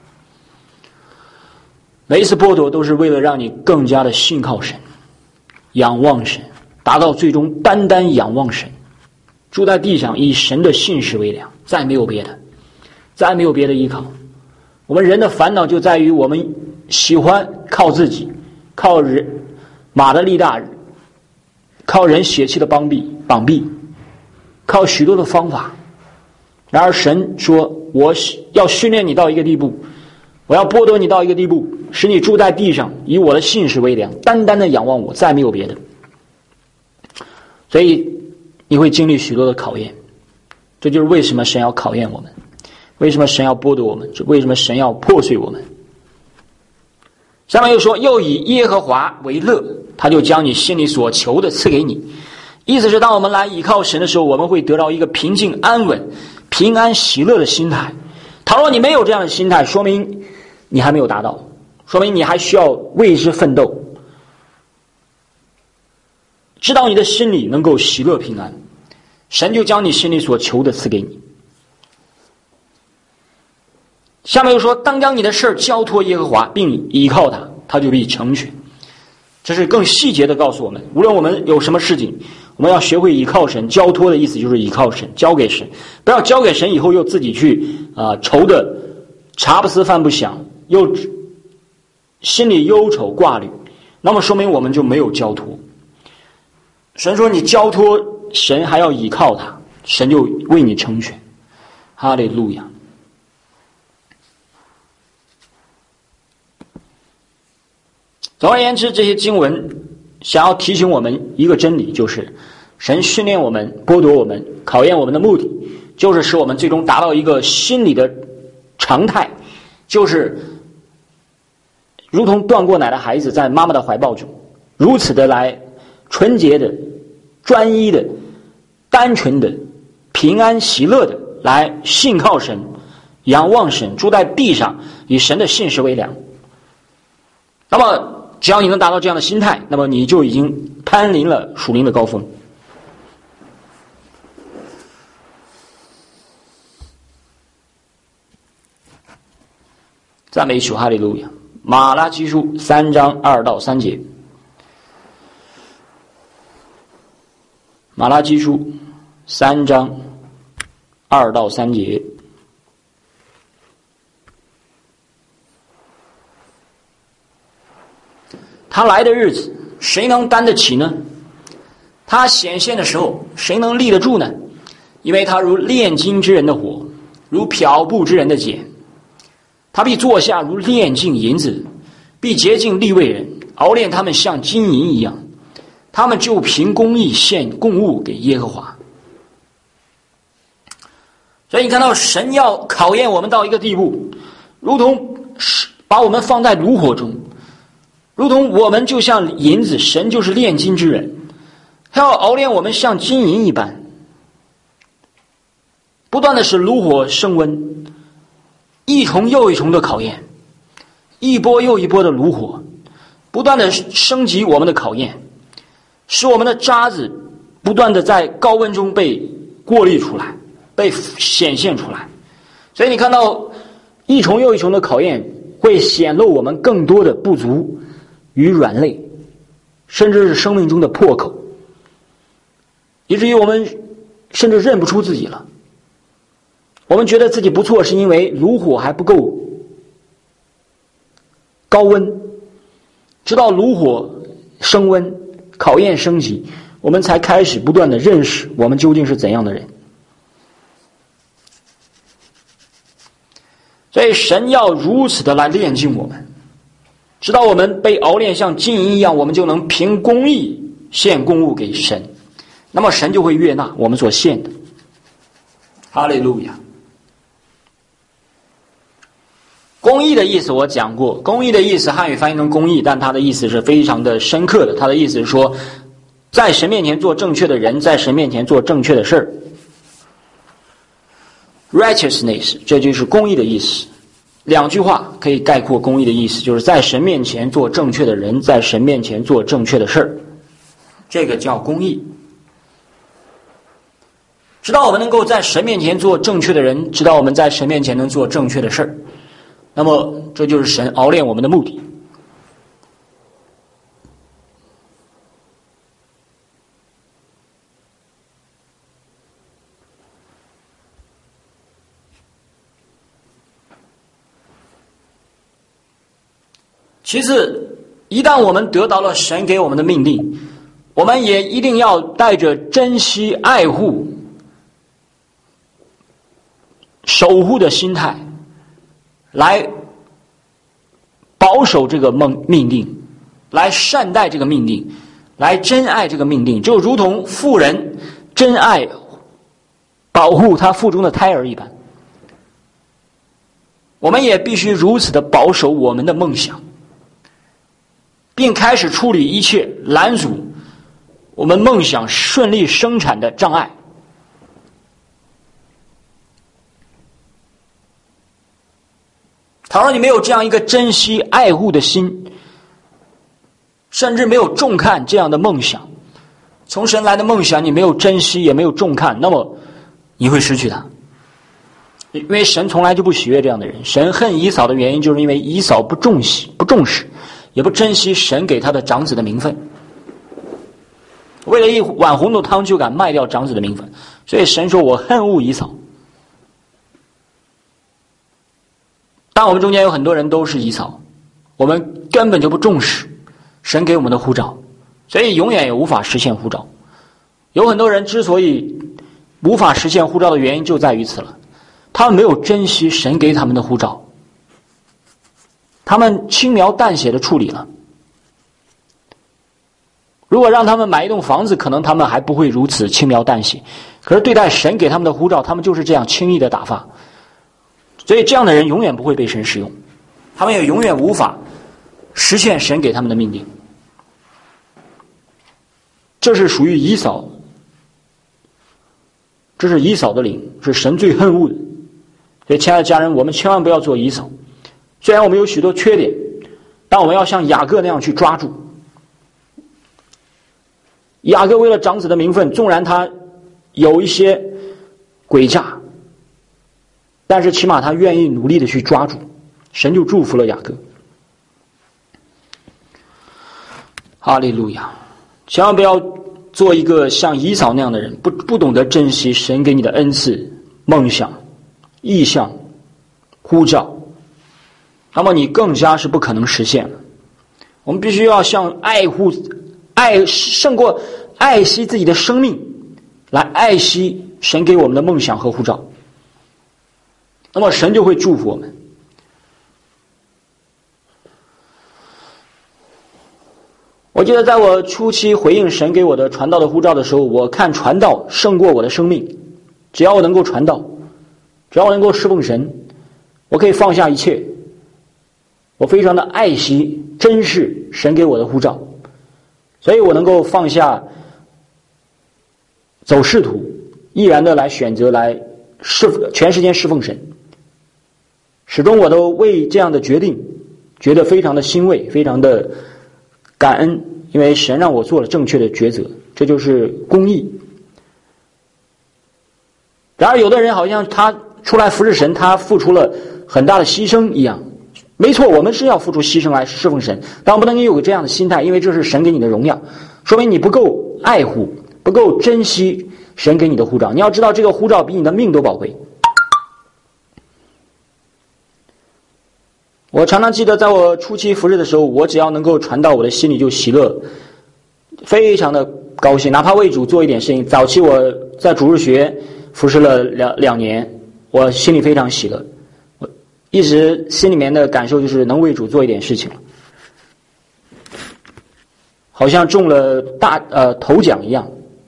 每一次剥夺都是为了让你更加的信靠神，仰望神，达到最终单单仰望神，住在地上以神的信实为粮，再没有别的，再没有别的依靠。我们人的烦恼就在于我们喜欢靠自己，靠人马的力大，靠人血气的帮臂绑臂，靠许多的方法。然而神说，我要训练你到一个地步，我要剥夺你到一个地步，使你住在地上以我的信实为粮，单单的仰望我，再没有别的。所以你会经历许多的考验，这就是为什么神要考验我们，为什么神要剥夺我们，为什么神要破碎我们。下面又说，又以耶和华为乐，他就将你心里所求的赐给你。意思是当我们来倚靠神的时候，我们会得到一个平静安稳、平安喜乐的心态。倘若你没有这样的心态，说明你还没有达到，说明你还需要为之奋斗，直到你的心里能够喜乐平安，神就将你心里所求的赐给你。下面又说，当将你的事交托耶和华，并依靠他，他就必成全。这是更细节的告诉我们，无论我们有什么事情，我们要学会依靠神。交托的意思就是依靠神，交给神，不要交给神以后又自己去啊、呃、愁的茶不思饭不想，又心里忧愁挂虑，那么说明我们就没有交托。神说你交托神还要倚靠他，神就为你成全。哈利路亚。总而言之，这些经文想要提醒我们一个真理，就是神训练我们、剥夺我们、考验我们的目的，就是使我们最终达到一个心理的常态，就是如同断过奶的孩子在妈妈的怀抱中，如此的来纯洁的、专一的、单纯的、平安喜乐的来信靠神、仰望神，住在地上，以神的信实为粮。那么只要你能达到这样的心态，那么你就已经攀临了属灵的高峰。赞美主，哈利路亚。马拉基书三章二到三节。马拉基书三章二到三节。他来的日子，谁能担得起呢？他显现的时候，谁能立得住呢？因为他如炼金之人的火，如漂布之人的碱。他必坐下如炼尽银子，必洁净利未人，熬炼他们像金银一样。他们就凭公义献供物给耶和华。所以你看到神要考验我们到一个地步，如同把我们放在炉火中，如同我们就像银子，神就是炼金之人，他要熬炼我们像金银一般，不断的使炉火升温，一重又一重的考验，一波又一波的炉火，不断的升级我们的考验，使我们的渣子不断的在高温中被过滤出来，被显现出来。所以你看到一重又一重的考验，会显露我们更多的不足与软肋，甚至是生命中的破口，以至于我们甚至认不出自己了。我们觉得自己不错，是因为炉火还不够高温，直到炉火升温，考验升级，我们才开始不断的认识我们究竟是怎样的人。所以神要如此的来炼净我们，直到我们被熬炼像金银一样，我们就能凭公义献供物给神，那么神就会悦纳我们所献的。哈利路亚。公义的意思我讲过，公义的意思汉语翻译成公义，但它的意思是非常的深刻的。它的意思是说，在神面前做正确的人，在神面前做正确的事儿。Righteousness， 这就是公义的意思。两句话可以概括公义的意思，就是在神面前做正确的人，在神面前做正确的事儿，这个叫公义。直到我们能够在神面前做正确的人，直到我们在神面前能做正确的事儿，那么这就是神熬炼我们的目的。其次，一旦我们得到了神给我们的命令，我们也一定要带着珍惜、爱护、守护的心态来保守这个命令，来善待这个命令，来珍爱这个命令，就如同妇人珍爱保护她腹中的胎儿一般。我们也必须如此的保守我们的梦想，并开始处理一切拦阻我们梦想顺利生产的障碍。倘若你没有这样一个珍惜爱护的心，甚至没有重看这样的梦想，从神来的梦想你没有珍惜也没有重看，那么你会失去它。因为神从来就不喜悦这样的人，神恨以扫的原因就是因为以扫不重惜不重视也不珍惜神给他的长子的名分，为了一碗红豆汤就敢卖掉长子的名分，所以神说我恨恶以扫。但我们中间有很多人都是以扫，我们根本就不重视神给我们的呼召，所以永远也无法实现呼召。有很多人之所以无法实现呼召的原因就在于此了，他们没有珍惜神给他们的呼召，他们轻描淡写的处理了。如果让他们买一栋房子，可能他们还不会如此轻描淡写，可是对待神给他们的呼召，他们就是这样轻易的打发。所以这样的人永远不会被神使用，他们也永远无法实现神给他们的命令。这是属于以扫，这是以扫的灵，是神最恨恶的。所以亲爱的家人，我们千万不要做以扫。虽然我们有许多缺点，但我们要像雅各那样去抓住。雅各为了长子的名分，纵然他有一些诡诈，但是起码他愿意努力的去抓住，神就祝福了雅各。哈利路亚！千万不要做一个像以扫那样的人，不不懂得珍惜神给你的恩赐、梦想、意向、呼召，那么你更加是不可能实现了。我们必须要像爱护、爱胜过爱惜自己的生命，来爱惜神给我们的梦想和呼召。那么神就会祝福我们。我记得在我初期回应神给我的传道的呼召的时候，我看传道胜过我的生命。只要我能够传道，只要我能够侍奉神，我可以放下一切。我非常的爱惜、珍视神给我的呼召，所以我能够放下走仕途，毅然的来选择来侍全时间侍奉神。始终我都为这样的决定觉得非常的欣慰，非常的感恩，因为神让我做了正确的抉择，这就是公义。然而有的人好像他出来服侍神，他付出了很大的牺牲一样。没错，我们是要付出牺牲来侍奉神，但我们不能有这样的心态，因为这是神给你的荣耀，说明你不够爱护，不够珍惜神给你的呼召。你要知道，这个呼召比你的命都宝贵。我常常记得，在我初期服侍的时候，我只要能够传到，我的心里就喜乐，非常的高兴。哪怕为主做一点事情，早期我在主日学服侍了两两年，我心里非常喜乐。我一直心里面的感受就是能为主做一点事情了，好像中了大呃头奖一样。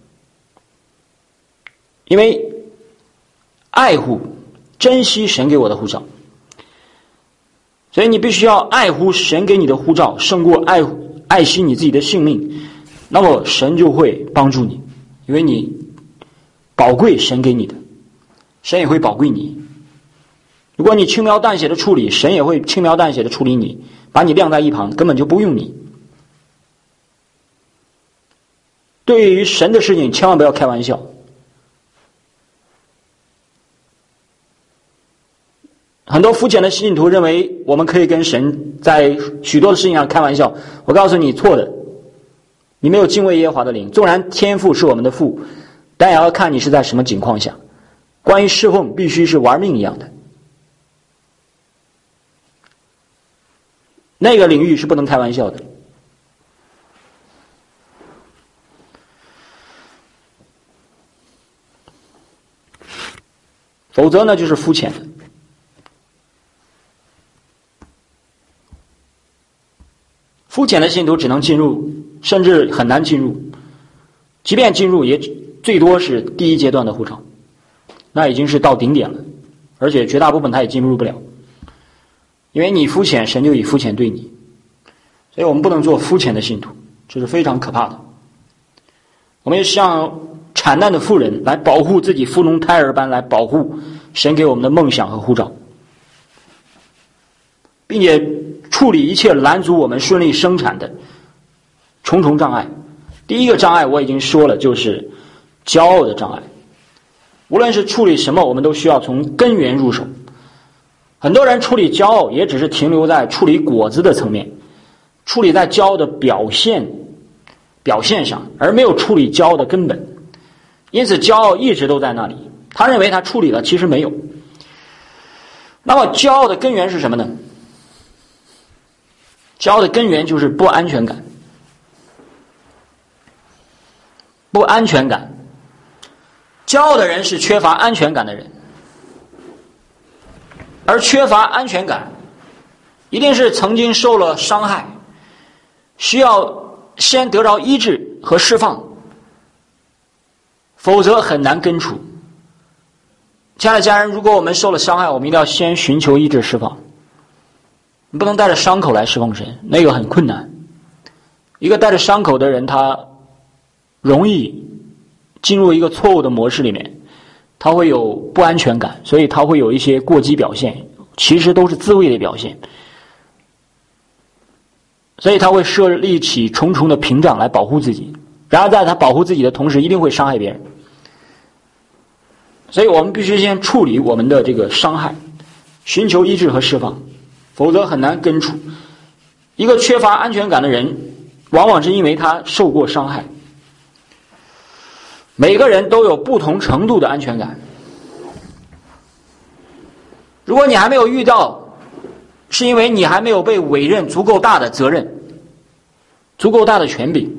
因为爱护、珍惜神给我的呼召。所以你必须要爱护神给你的呼召，胜过爱爱惜你自己的性命，那么神就会帮助你，因为你宝贵神给你的，神也会宝贵你。如果你轻描淡写的处理，神也会轻描淡写的处理你，把你晾在一旁，根本就不用你。对于神的事情千万不要开玩笑。很多肤浅的信徒认为我们可以跟神在许多的事情上开玩笑，我告诉你错的，你没有敬畏耶和华的灵。纵然天父是我们的父，但也要看你是在什么情况下。关于侍奉必须是玩命一样的，那个领域是不能开玩笑的。否则呢就是肤浅的。肤浅的信徒只能进入，甚至很难进入，即便进入也最多是第一阶段的呼召，那已经是到顶点了，而且绝大部分他也进入不了，因为你肤浅，神就以肤浅对你。所以我们不能做肤浅的信徒，这是非常可怕的。我们也像产难的妇人来保护自己，腹中胎儿般来保护神给我们的梦想和呼召，并且处理一切拦阻我们顺利生产的重重障碍。第一个障碍我已经说了，就是骄傲的障碍。无论是处理什么，我们都需要从根源入手。很多人处理骄傲也只是停留在处理果子的层面，处理在骄傲的表现表现上，而没有处理骄傲的根本。因此骄傲一直都在那里，他认为他处理了，其实没有。那么骄傲的根源是什么呢？ 骄傲的根源就是不安全感，不安全感。骄傲的人是缺乏安全感的人，而缺乏安全感一定是曾经受了伤害，需要先得到医治和释放，否则很难根除。亲爱的家人，如果我们受了伤害，我们一定要先寻求医治释放，你不能带着伤口来侍奉神，那个很困难。一个带着伤口的人，他容易进入一个错误的模式里面，他会有不安全感，所以他会有一些过激表现，其实都是自卫的表现，所以他会设立起重重的屏障来保护自己，然而在他保护自己的同时一定会伤害别人。所以我们必须先处理我们的这个伤害，寻求医治和释放，否则很难根除。一个缺乏安全感的人，往往是因为他受过伤害。每个人都有不同程度的安全感，如果你还没有遇到，是因为你还没有被委任足够大的责任，足够大的权柄，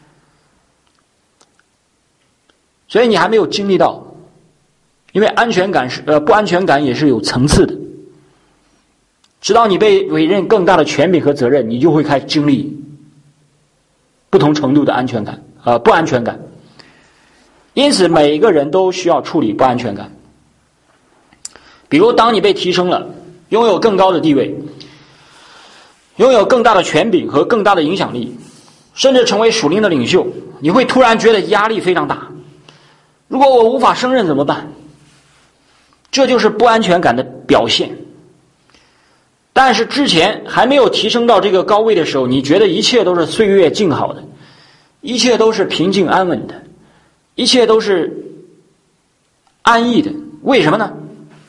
所以你还没有经历到。因为安全感是呃不安全感也是有层次的，直到你被委任更大的权柄和责任，你就会开始经历不同程度的安全感呃不安全感。因此每一个人都需要处理不安全感。比如当你被提升了，拥有更高的地位，拥有更大的权柄和更大的影响力，甚至成为属灵的领袖，你会突然觉得压力非常大，如果我无法胜任怎么办？这就是不安全感的表现。但是之前还没有提升到这个高位的时候，你觉得一切都是岁月静好的，一切都是平静安稳的，一切都是安逸的。为什么呢？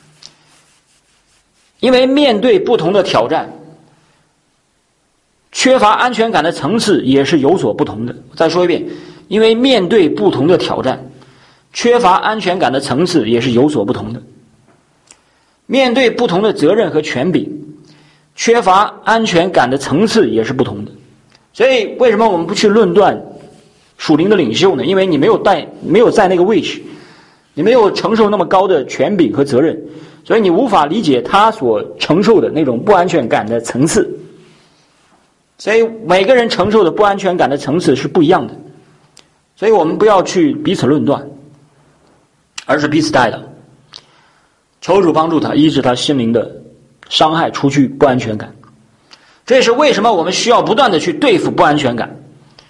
因为面对不同的挑战，缺乏安全感的层次也是有所不同的。我再说一遍，因为面对不同的挑战，缺乏安全感的层次也是有所不同的。面对不同的责任和权柄，缺乏安全感的层次也是不同的。所以为什么我们不去论断属灵的领袖呢？因为你没有带没有在那个位置，你没有承受那么高的权柄和责任，所以你无法理解他所承受的那种不安全感的层次。所以每个人承受的不安全感的层次是不一样的，所以我们不要去彼此论断，而是彼此带导，求主帮助他医治他心灵的伤害，除去不安全感。这也是为什么我们需要不断的去对付不安全感。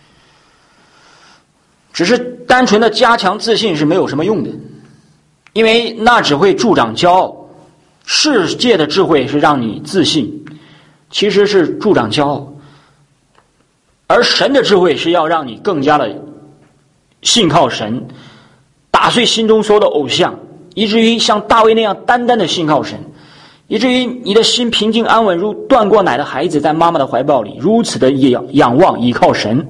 只是单纯的加强自信是没有什么用的，因为那只会助长骄傲。世界的智慧是让你自信，其实是助长骄傲，而神的智慧是要让你更加的信靠神，打碎心中所有的偶像，以至于像大卫那样单单的信靠神，以至于你的心平静安稳，如断过奶的孩子在妈妈的怀抱里，如此的仰仰望倚靠神。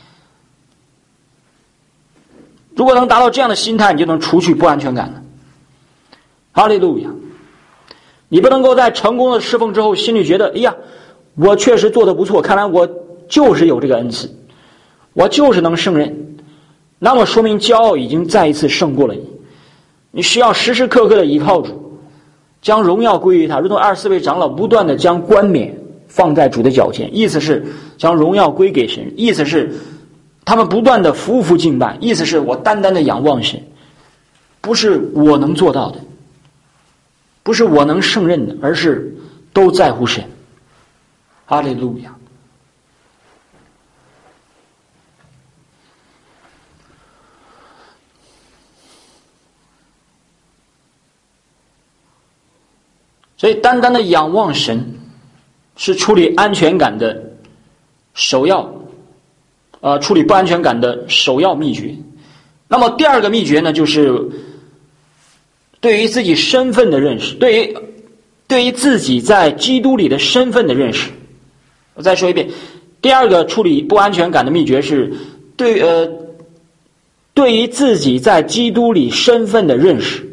如果能达到这样的心态，你就能除去不安全感了。哈利路亚！你不能够在成功的侍奉之后，心里觉得，哎呀，我确实做得不错，看来我就是有这个恩赐，我就是能胜任。那么说明骄傲已经再一次胜过了你。你需要时时刻刻的依靠主，将荣耀归于他，如同二十四位长老不断的将冠冕放在主的脚前，意思是将荣耀归给神，意思是他们不断的服服敬拜，意思是我单单的仰望神，不是我能做到的，不是我能胜任的，而是都在乎神。哈利路亚！所以单单的仰望神是处理安全感的首要呃，处理不安全感的首要秘诀。那么第二个秘诀呢，就是对于自己身份的认识，对于对于自己在基督里的身份的认识。我再说一遍，第二个处理不安全感的秘诀是对呃对于自己在基督里身份的认识。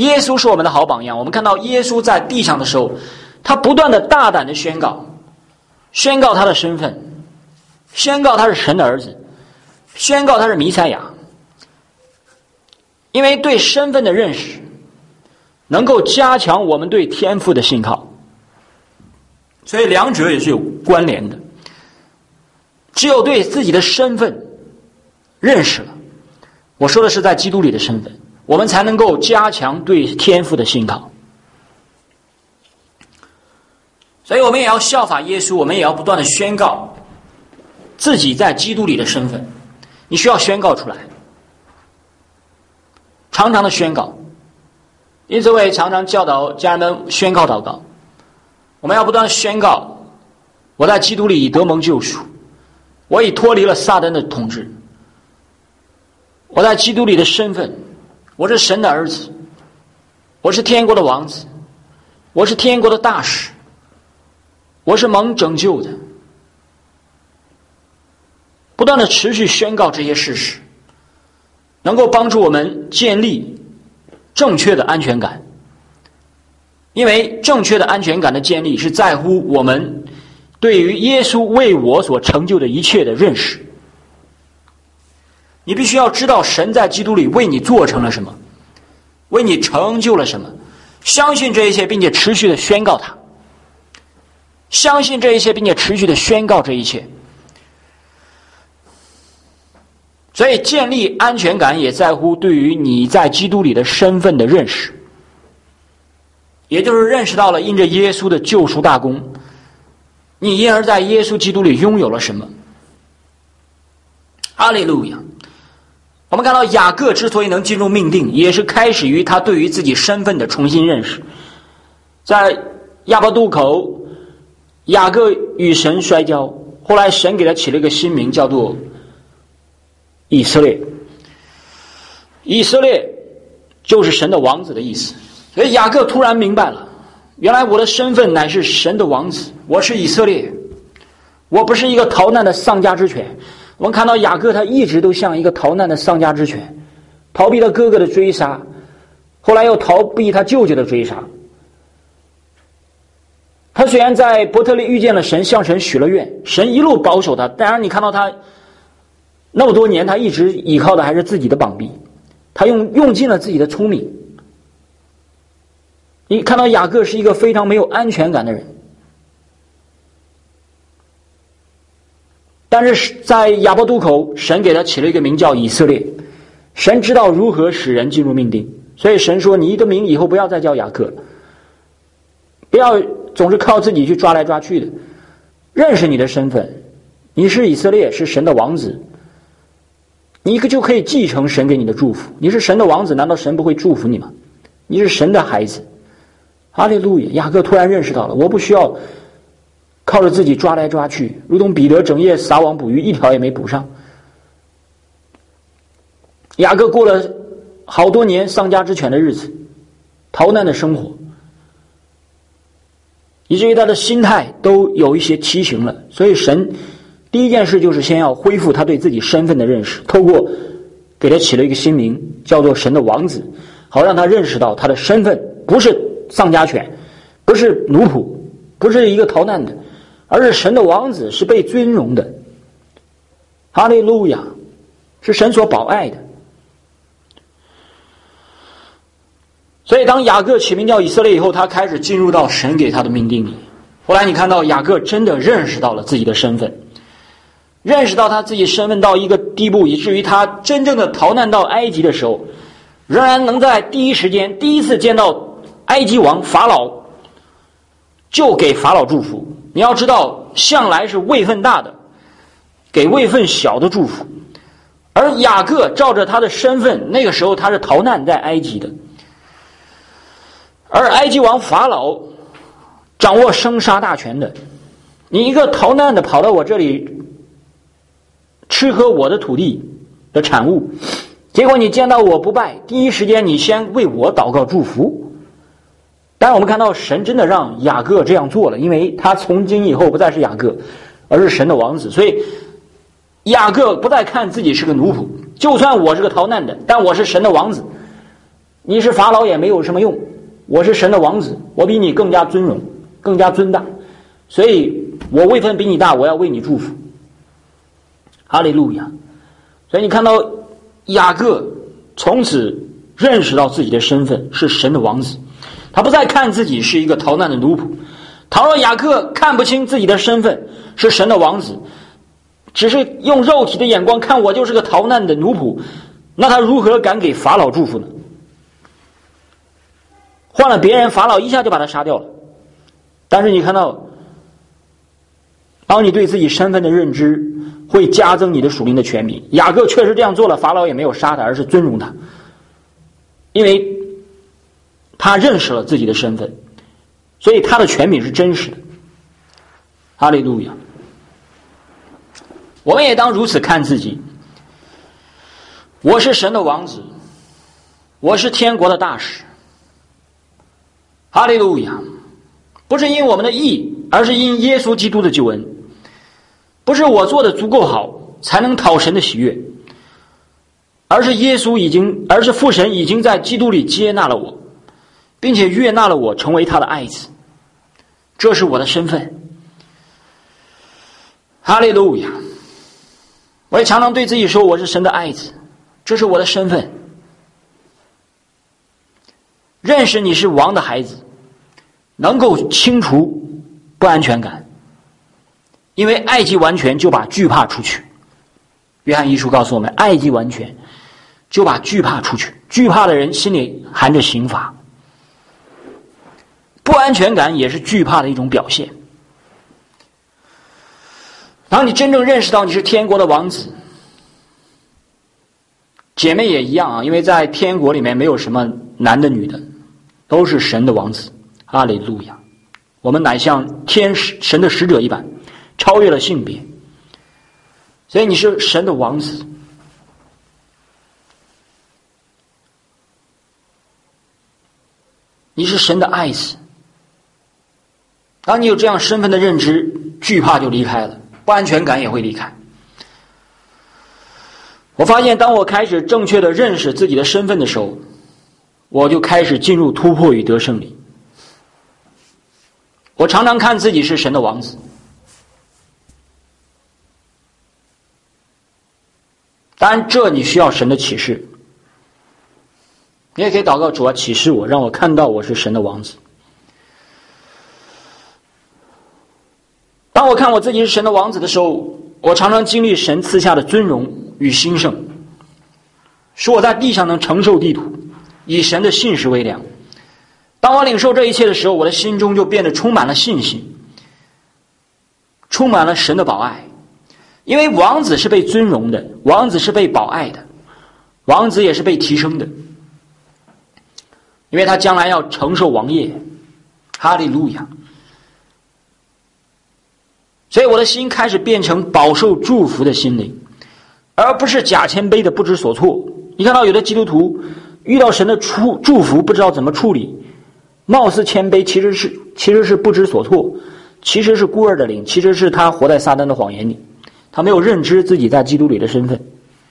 耶稣是我们的好榜样。我们看到耶稣在地上的时候，他不断的大胆的宣告，宣告他的身份，宣告他是神的儿子，宣告他是弥赛亚。因为对身份的认识能够加强我们对天父的信靠，所以两者也是有关联的。只有对自己的身份认识了，我说的是在基督里的身份，我们才能够加强对天父的信靠。所以我们也要效法耶稣，我们也要不断的宣告自己在基督里的身份。你需要宣告出来，常常的宣告。因此我也常常教导家人们宣告祷告，我们要不断宣告我在基督里已得蒙救赎，我已脱离了撒旦的统治，我在基督里的身份，我是神的儿子，我是天国的王子，我是天国的大使，我是蒙拯救的。不断的持续宣告这些事实，能够帮助我们建立正确的安全感。因为正确的安全感的建立是在乎我们对于耶稣为我所成就的一切的认识。你必须要知道神在基督里为你做成了什么，为你成就了什么，相信这一切并且持续的宣告它，相信这一切并且持续的宣告这一切。所以建立安全感也在乎对于你在基督里的身份的认识，也就是认识到了因着耶稣的救赎大功，你因而在耶稣基督里拥有了什么。哈利路亚！我们看到雅各之所以能进入命定，也是开始于他对于自己身份的重新认识。在亚伯渡口，雅各与神摔跤，后来神给他起了一个新名，叫做以色列。以色列就是神的王子的意思。所以雅各突然明白了，原来我的身份乃是神的王子，我是以色列，我不是一个逃难的丧家之犬。我们看到雅各他一直都像一个逃难的丧家之犬，逃避他哥哥的追杀，后来又逃避他舅舅的追杀。他虽然在伯特利遇见了神，向神许了愿，神一路保守他，当然你看到他那么多年，他一直依靠的还是自己的膀臂，他用用尽了自己的聪明。你看到雅各是一个非常没有安全感的人，但是在亚伯渡口，神给他起了一个名叫以色列。神知道如何使人进入命定，所以神说你的名以后不要再叫雅各，不要总是靠自己去抓来抓去的，认识你的身份，你是以色列，是神的王子，你就可以继承神给你的祝福。你是神的王子，难道神不会祝福你吗？你是神的孩子。哈利路亚！雅各突然认识到了，我不需要靠着自己抓来抓去，如同彼得整夜撒网捕鱼，一条也没捕上。雅各过了好多年丧家之犬的日子，逃难的生活，以至于他的心态都有一些畸形了。所以神第一件事就是先要恢复他对自己身份的认识，透过给他起了一个新名，叫做神的王子，好让他认识到他的身份不是丧家犬，不是奴仆，不是一个逃难的，而是神的王子，是被尊荣的。哈利路亚！是神所保爱的。所以当雅各起名叫以色列以后，他开始进入到神给他的命定里。后来你看到雅各真的认识到了自己的身份，认识到他自己身份到一个地步，以至于他真正的逃难到埃及的时候，仍然能在第一时间第一次见到埃及王法老，就给法老祝福。你要知道，向来是位分大的给位分小的祝福，而雅各照着他的身份，那个时候他是逃难在埃及的，而埃及王法老掌握生杀大权的，你一个逃难的跑到我这里吃喝我的土地的产物，结果你见到我不拜，第一时间你先为我祷告祝福。当然我们看到神真的让雅各这样做了，因为他从今以后不再是雅各，而是神的王子。所以雅各不再看自己是个奴仆，就算我是个逃难的，但我是神的王子， 你是法老也没有什么用，我是神的王子，我比你更加尊荣，更加尊大，所以我位分比你大，我要为你祝福。哈利路亚！所以你看到雅各从此认识到自己的身份是神的王子，他不再看自己是一个逃难的奴仆。倘若雅各看不清自己的身份是神的王子，只是用肉体的眼光看我就是个逃难的奴仆，那他如何敢给法老祝福呢？换了别人，法老一下就把他杀掉了。但是你看到，当你对自己身份的认知会加增你的属灵的权柄。雅各确实这样做了，法老也没有杀他，而是尊重他，因为他认识了自己的身份，所以他的权柄是真实的。哈利路亚！我们也当如此看自己，我是神的王子，我是天国的大使。哈利路亚！不是因我们的义，而是因耶稣基督的救恩。不是我做的足够好才能讨神的喜悦，而是耶稣已经，而是父神已经在基督里接纳了我，并且悦纳了我成为他的爱子。这是我的身份。哈利路亚！我也常常对自己说，我是神的爱子，这是我的身份。认识你是王的孩子，能够清除不安全感，因为爱既完全就把惧怕除去。约翰一书告诉我们，爱既完全就把惧怕除去。惧怕的人心里含着刑罚，不安全感也是惧怕的一种表现。当你真正认识到你是天国的王子，姐妹也一样啊，因为在天国里面没有什么男的女的，都是神的王子。哈利路亚！我们乃像天使神的使者一般，超越了性别。所以你是神的王子，你是神的爱子。当你有这样身份的认知，惧怕就离开了，不安全感也会离开。我发现当我开始正确的认识自己的身份的时候，我就开始进入突破与得胜里。我常常看自己是神的王子，当然这你需要神的启示，你也可以祷告，主啊，启示我，让我看到我是神的王子。当我看我自己是神的王子的时候，我常常经历神赐下的尊荣与兴盛，使我在地上能承受地土，以神的信实为粮。当我领受这一切的时候，我的心中就变得充满了信心，充满了神的保爱。因为王子是被尊荣的，王子是被保爱的，王子也是被提升的，因为他将来要承受王业。哈利路亚！所以我的心开始变成饱受祝福的心灵，而不是假谦卑的不知所措。你看到有的基督徒遇到神的祝祝福不知道怎么处理，貌似谦卑，其实是其实是不知所措，其实是孤儿的灵，其实是他活在撒旦的谎言里，他没有认知自己在基督里的身份。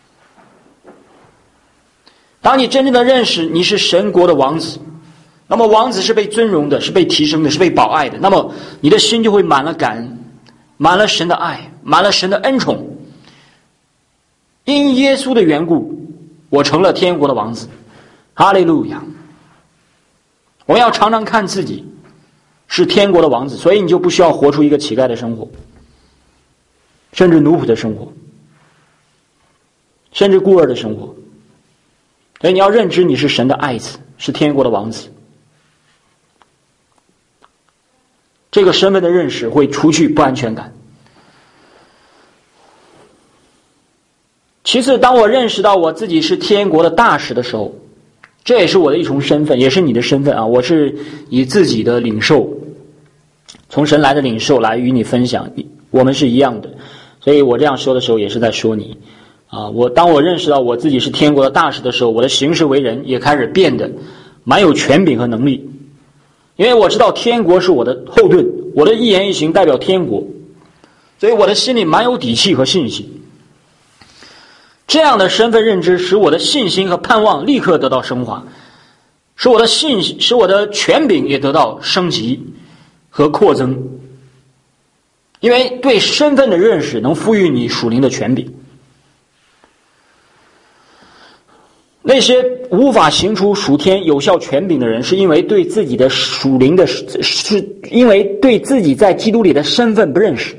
当你真正的认识你是神国的王子，那么王子是被尊荣的，是被提升的，是被保爱的，那么你的心就会满了感恩，满了神的爱，满了神的恩宠。因耶稣的缘故，我成了天国的王子。哈利路亚！我们要常常看自己是天国的王子，所以你就不需要活出一个乞丐的生活，甚至奴仆的生活，甚至孤儿的生活。所以你要认知你是神的爱子，是天国的王子。这个身份的认识会除去不安全感。其次，当我认识到我自己是天国的大使的时候，这也是我的一重身份，也是你的身份啊！我是以自己的领受，从神来的领受来与你分享，我们是一样的。所以我这样说的时候，也是在说你啊！我当我认识到我自己是天国的大使的时候，我的行事为人也开始变得蛮有权柄和能力，因为我知道天国是我的后盾，我的一言一行代表天国，所以我的心里蛮有底气和信心。这样的身份认知使我的信心和盼望立刻得到升华， 使我的信息，使我的权柄也得到升级和扩增。因为对身份的认识能赋予你属灵的权柄。那些无法行出属天有效权柄的人，是因为对自己的属灵的，是因为对自己在基督里的身份不认识，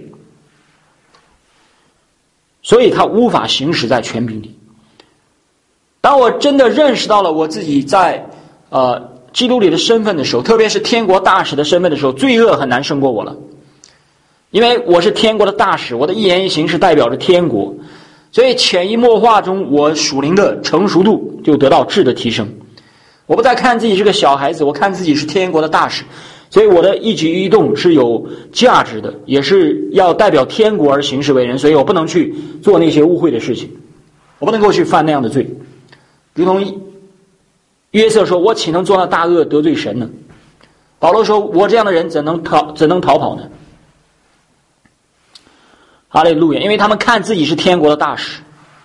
所以他无法行使在权柄里。当我真的认识到了我自己在呃基督里的身份的时候，特别是天国大使的身份的时候，罪恶很难胜过我了。因为我是天国的大使，我的一言一行是代表着天国，所以潜移默化中，我属灵的成熟度就得到质的提升。我不再看自己是个小孩子，我看自己是天国的大使，所以我的一举一动是有价值的，也是要代表天国而行事为人，所以我不能去做那些污秽的事情，我不能够去犯那样的罪。如同约瑟说，我岂能做那大恶得罪神呢？保罗说，我这样的人怎能逃怎能逃跑呢？哈利路亚！因为他们看自己是天国的大使。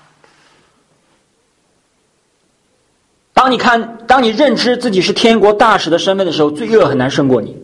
当你看，当你认知自己是天国大使的身份的时候，罪恶很难胜过你。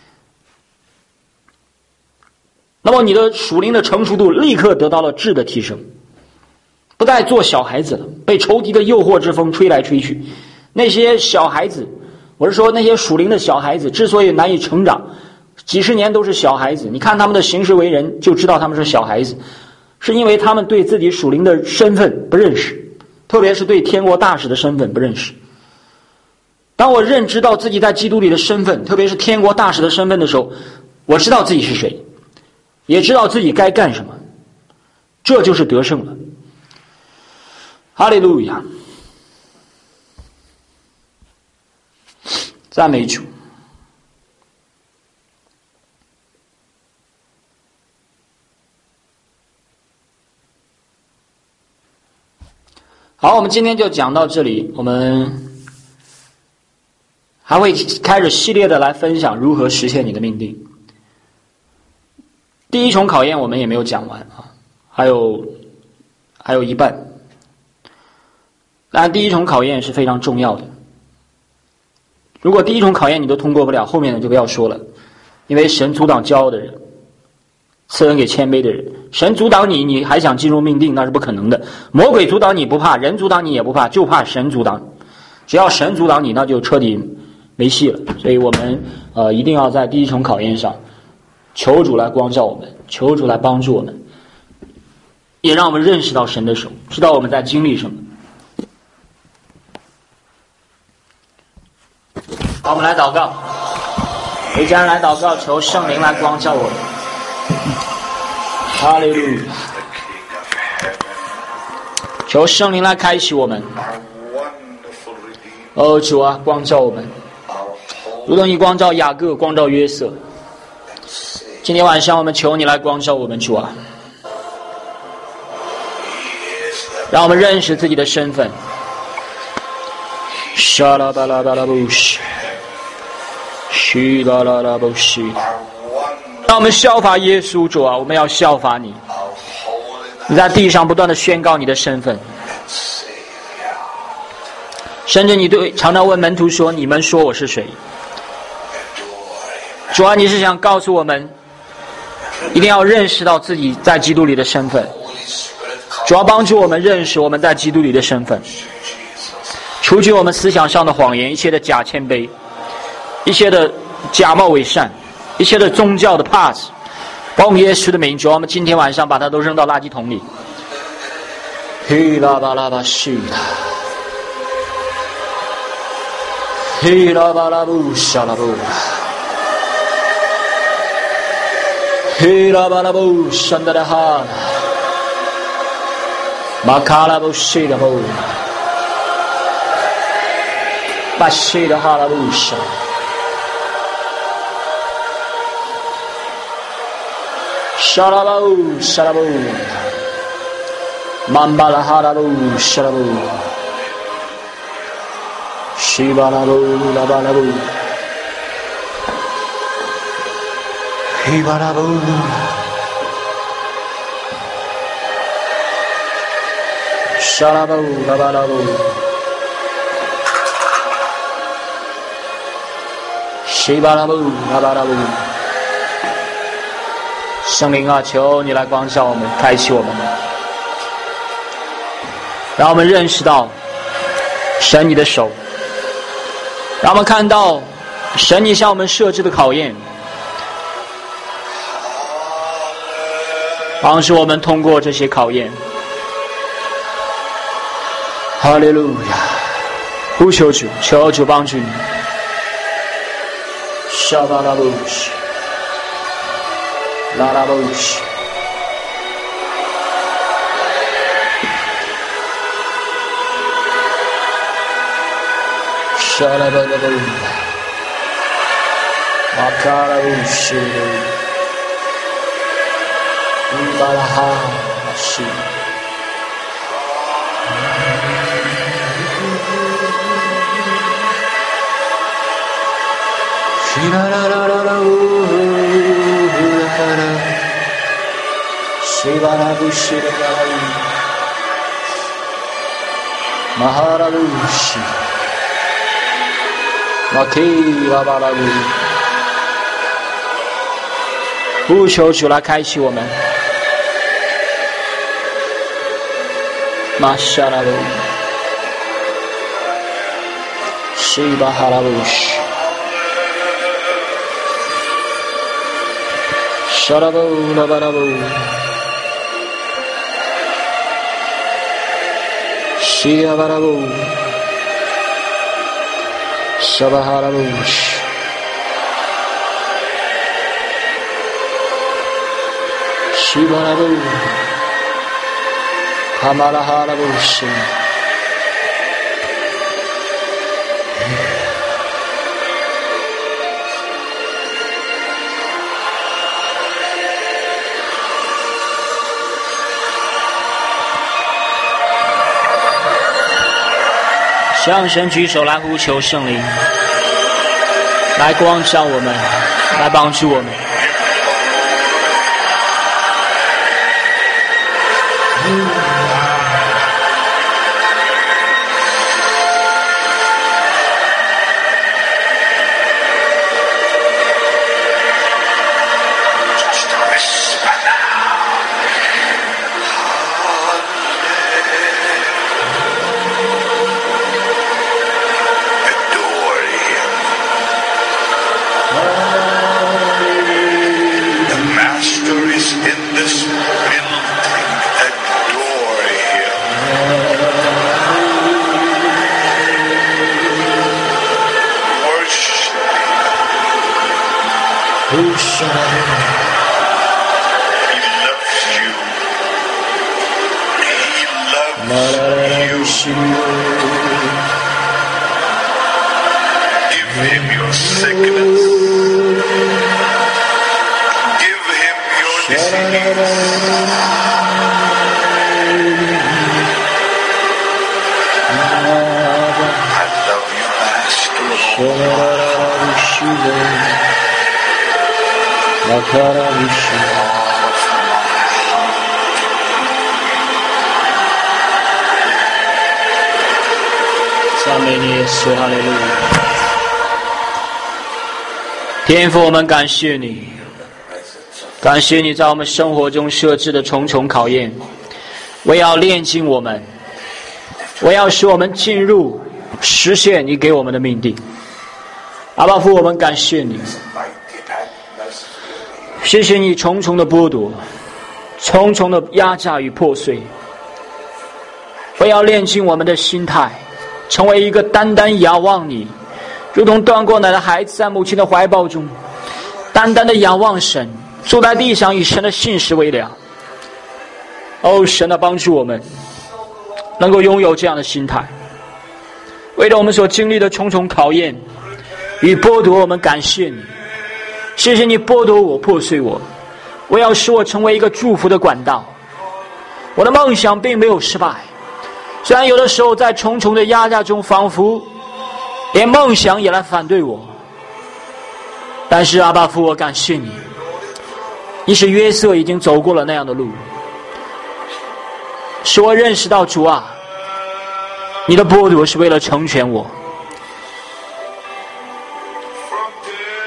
那么你的属灵的成熟度立刻得到了质的提升，不再做小孩子了，被仇敌的诱惑之风吹来吹去。那些小孩子，我是说那些属灵的小孩子，之所以难以成长，几十年都是小孩子，你看他们的行事为人就知道他们是小孩子，是因为他们对自己属灵的身份不认识，特别是对天国大使的身份不认识。当我认知到自己在基督里的身份，特别是天国大使的身份的时候，我知道自己是谁，也知道自己该干什么，这就是得胜了。哈利路亚！赞美主。好，我们今天就讲到这里，我们还会开始系列的来分享如何实现你的命定。第一重考验我们也没有讲完啊，还有还有一半。当然第一重考验是非常重要的，如果第一重考验你都通过不了，后面的就不要说了，因为神阻挡骄傲的人，赐恩给谦卑的人。神阻挡你，你还想进入命定，那是不可能的。魔鬼阻挡你不怕，人阻挡你也不怕，就怕神阻挡你。只要神阻挡你，那就彻底没戏了。所以我们呃一定要在第一重考验上求主来光照我们，求主来帮助我们，也让我们认识到神的手，知道我们在经历什么。好，我们来祷告，回家人来祷告，求圣灵来光照我们。哈利路亚！求圣灵来开启我们。哦，主啊，光照我们，如同你光照雅各，光照约瑟。今天晚上我们求你来光照我们，主啊，让我们认识自己的身份。沙拉巴拉巴拉布什，虚拉拉拉布什。让我们效法耶稣，主啊，我们要效法你。你在地上不断的宣告你的身份，甚至你对常常问门徒说：“你们说我是谁？”主啊，你是想告诉我们，一定要认识到自己在基督里的身份。主要帮助我们认识我们在基督里的身份，除去我们思想上的谎言，一切的假谦卑，一切的假冒伪善，一切的宗教的 pass， 奉耶稣的名，主，我们今天晚上把它都扔到垃圾桶里。嘿啦巴拉巴西啦，嘿啦巴拉布沙拉布，嘿啦巴拉布山达拉哈，马卡拉布西拉布，巴西拉哈拉布沙。沙拉布沙拉布，曼巴拉哈拉布沙拉布，西巴拉布拉巴拉布，西巴拉布，沙拉布拉巴拉布， 西巴拉布拉巴拉布，圣灵啊，求你来光照我们，开启我们，让我们认识到神你的手，让我们看到神你向我们设置的考验，帮助我们通过这些考验。哈利路亚！呼求主，求主帮助你。沙巴拉布什，拉拉布什，沙拉巴拉布，马卡拉布什，伊巴拉哈什。La la la la la ooh la la Shiva la bushira la Mahara bushi Maki la ba la bu 呼求主来开启我们 Masha la bu Shiva la bushi Sharabu Nabarabu Shiabarabu Sabaharabu Shibarabu Kamalaharabu Shi向神举手来呼求圣灵，来光照我们，来帮助我们。赞美你，耶稣，哈利路亚！天父，我们感谢你，感谢你在我们生活中设置的重重考验，为要炼净我们，为要使我们进入实现你给我们的命定。阿爸父，我们感谢你，谢谢你重重的剥夺，重重的压榨与破碎，为要炼净我们的心态，成为一个单单仰望你，如同断过奶的孩子在母亲的怀抱中，单单的仰望神，坐在地上以神的信实为粮。哦，神啊，帮助我们能够拥有这样的心态，为了我们所经历的重重考验与剥夺，我们感谢你，谢谢你剥夺我，破碎我，我要使我成为一个祝福的管道。我的梦想并没有失败，虽然有的时候在重重的压榨中，仿佛连梦想也来反对我，但是阿爸父，我感谢你，你使约瑟已经走过了那样的路，使我认识到主啊，你的剥夺是为了成全我。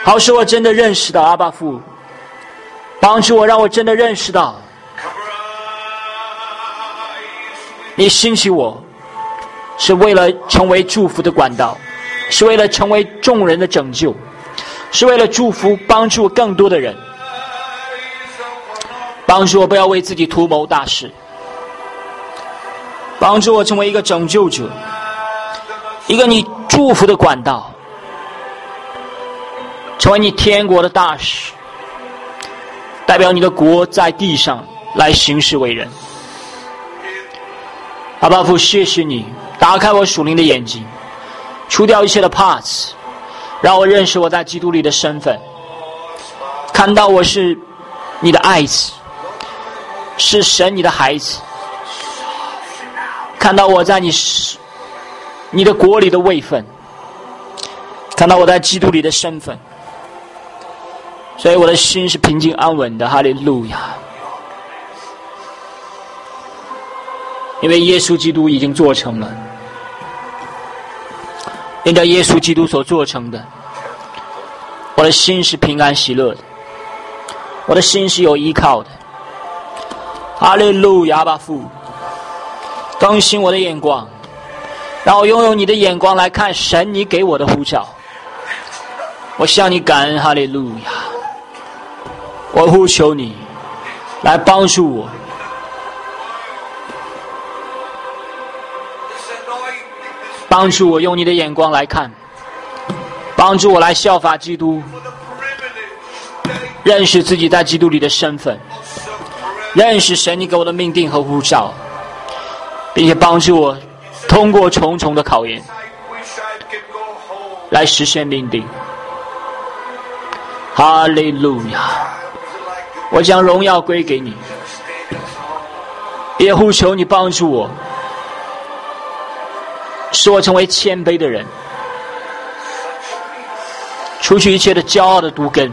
好使我真的认识到阿爸父，帮助我，让我真的认识到你兴起我是为了成为祝福的管道，是为了成为众人的拯救，是为了祝福帮助更多的人。帮助我不要为自己图谋大事，帮助我成为一个拯救者，一个你祝福的管道，成为你天国的大使，代表你的国在地上来行事为人。阿爸父，谢谢你打开我属灵的眼睛，除掉一切的怕子，让我认识我在基督里的身份，看到我是你的爱子，是神你的孩子，看到我在你你的国里的位分，看到我在基督里的身份，所以我的心是平静安稳的。哈利路亚！因为耶稣基督已经做成了，因着耶稣基督所做成的，我的心是平安喜乐的，我的心是有依靠的。哈利路亚！阿爸父，更新我的眼光，让我拥有你的眼光来看神你给我的呼召。我向你感恩，哈利路亚！我呼求你来帮助我，帮助我用你的眼光来看，帮助我来效法基督，认识自己在基督里的身份，认识神你给我的命定和呼召，并且帮助我通过重重的考验来实现命定。哈利路亚！我将荣耀归给你，也呼求你帮助我，使我成为谦卑的人，除去一切的骄傲的毒根。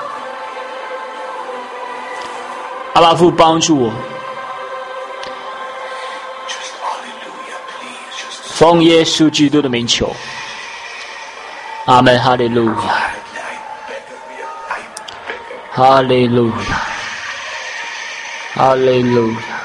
阿爸父，帮助我，奉耶稣基督的名求，阿门。哈利路亚，哈利路亚，哈利路亚。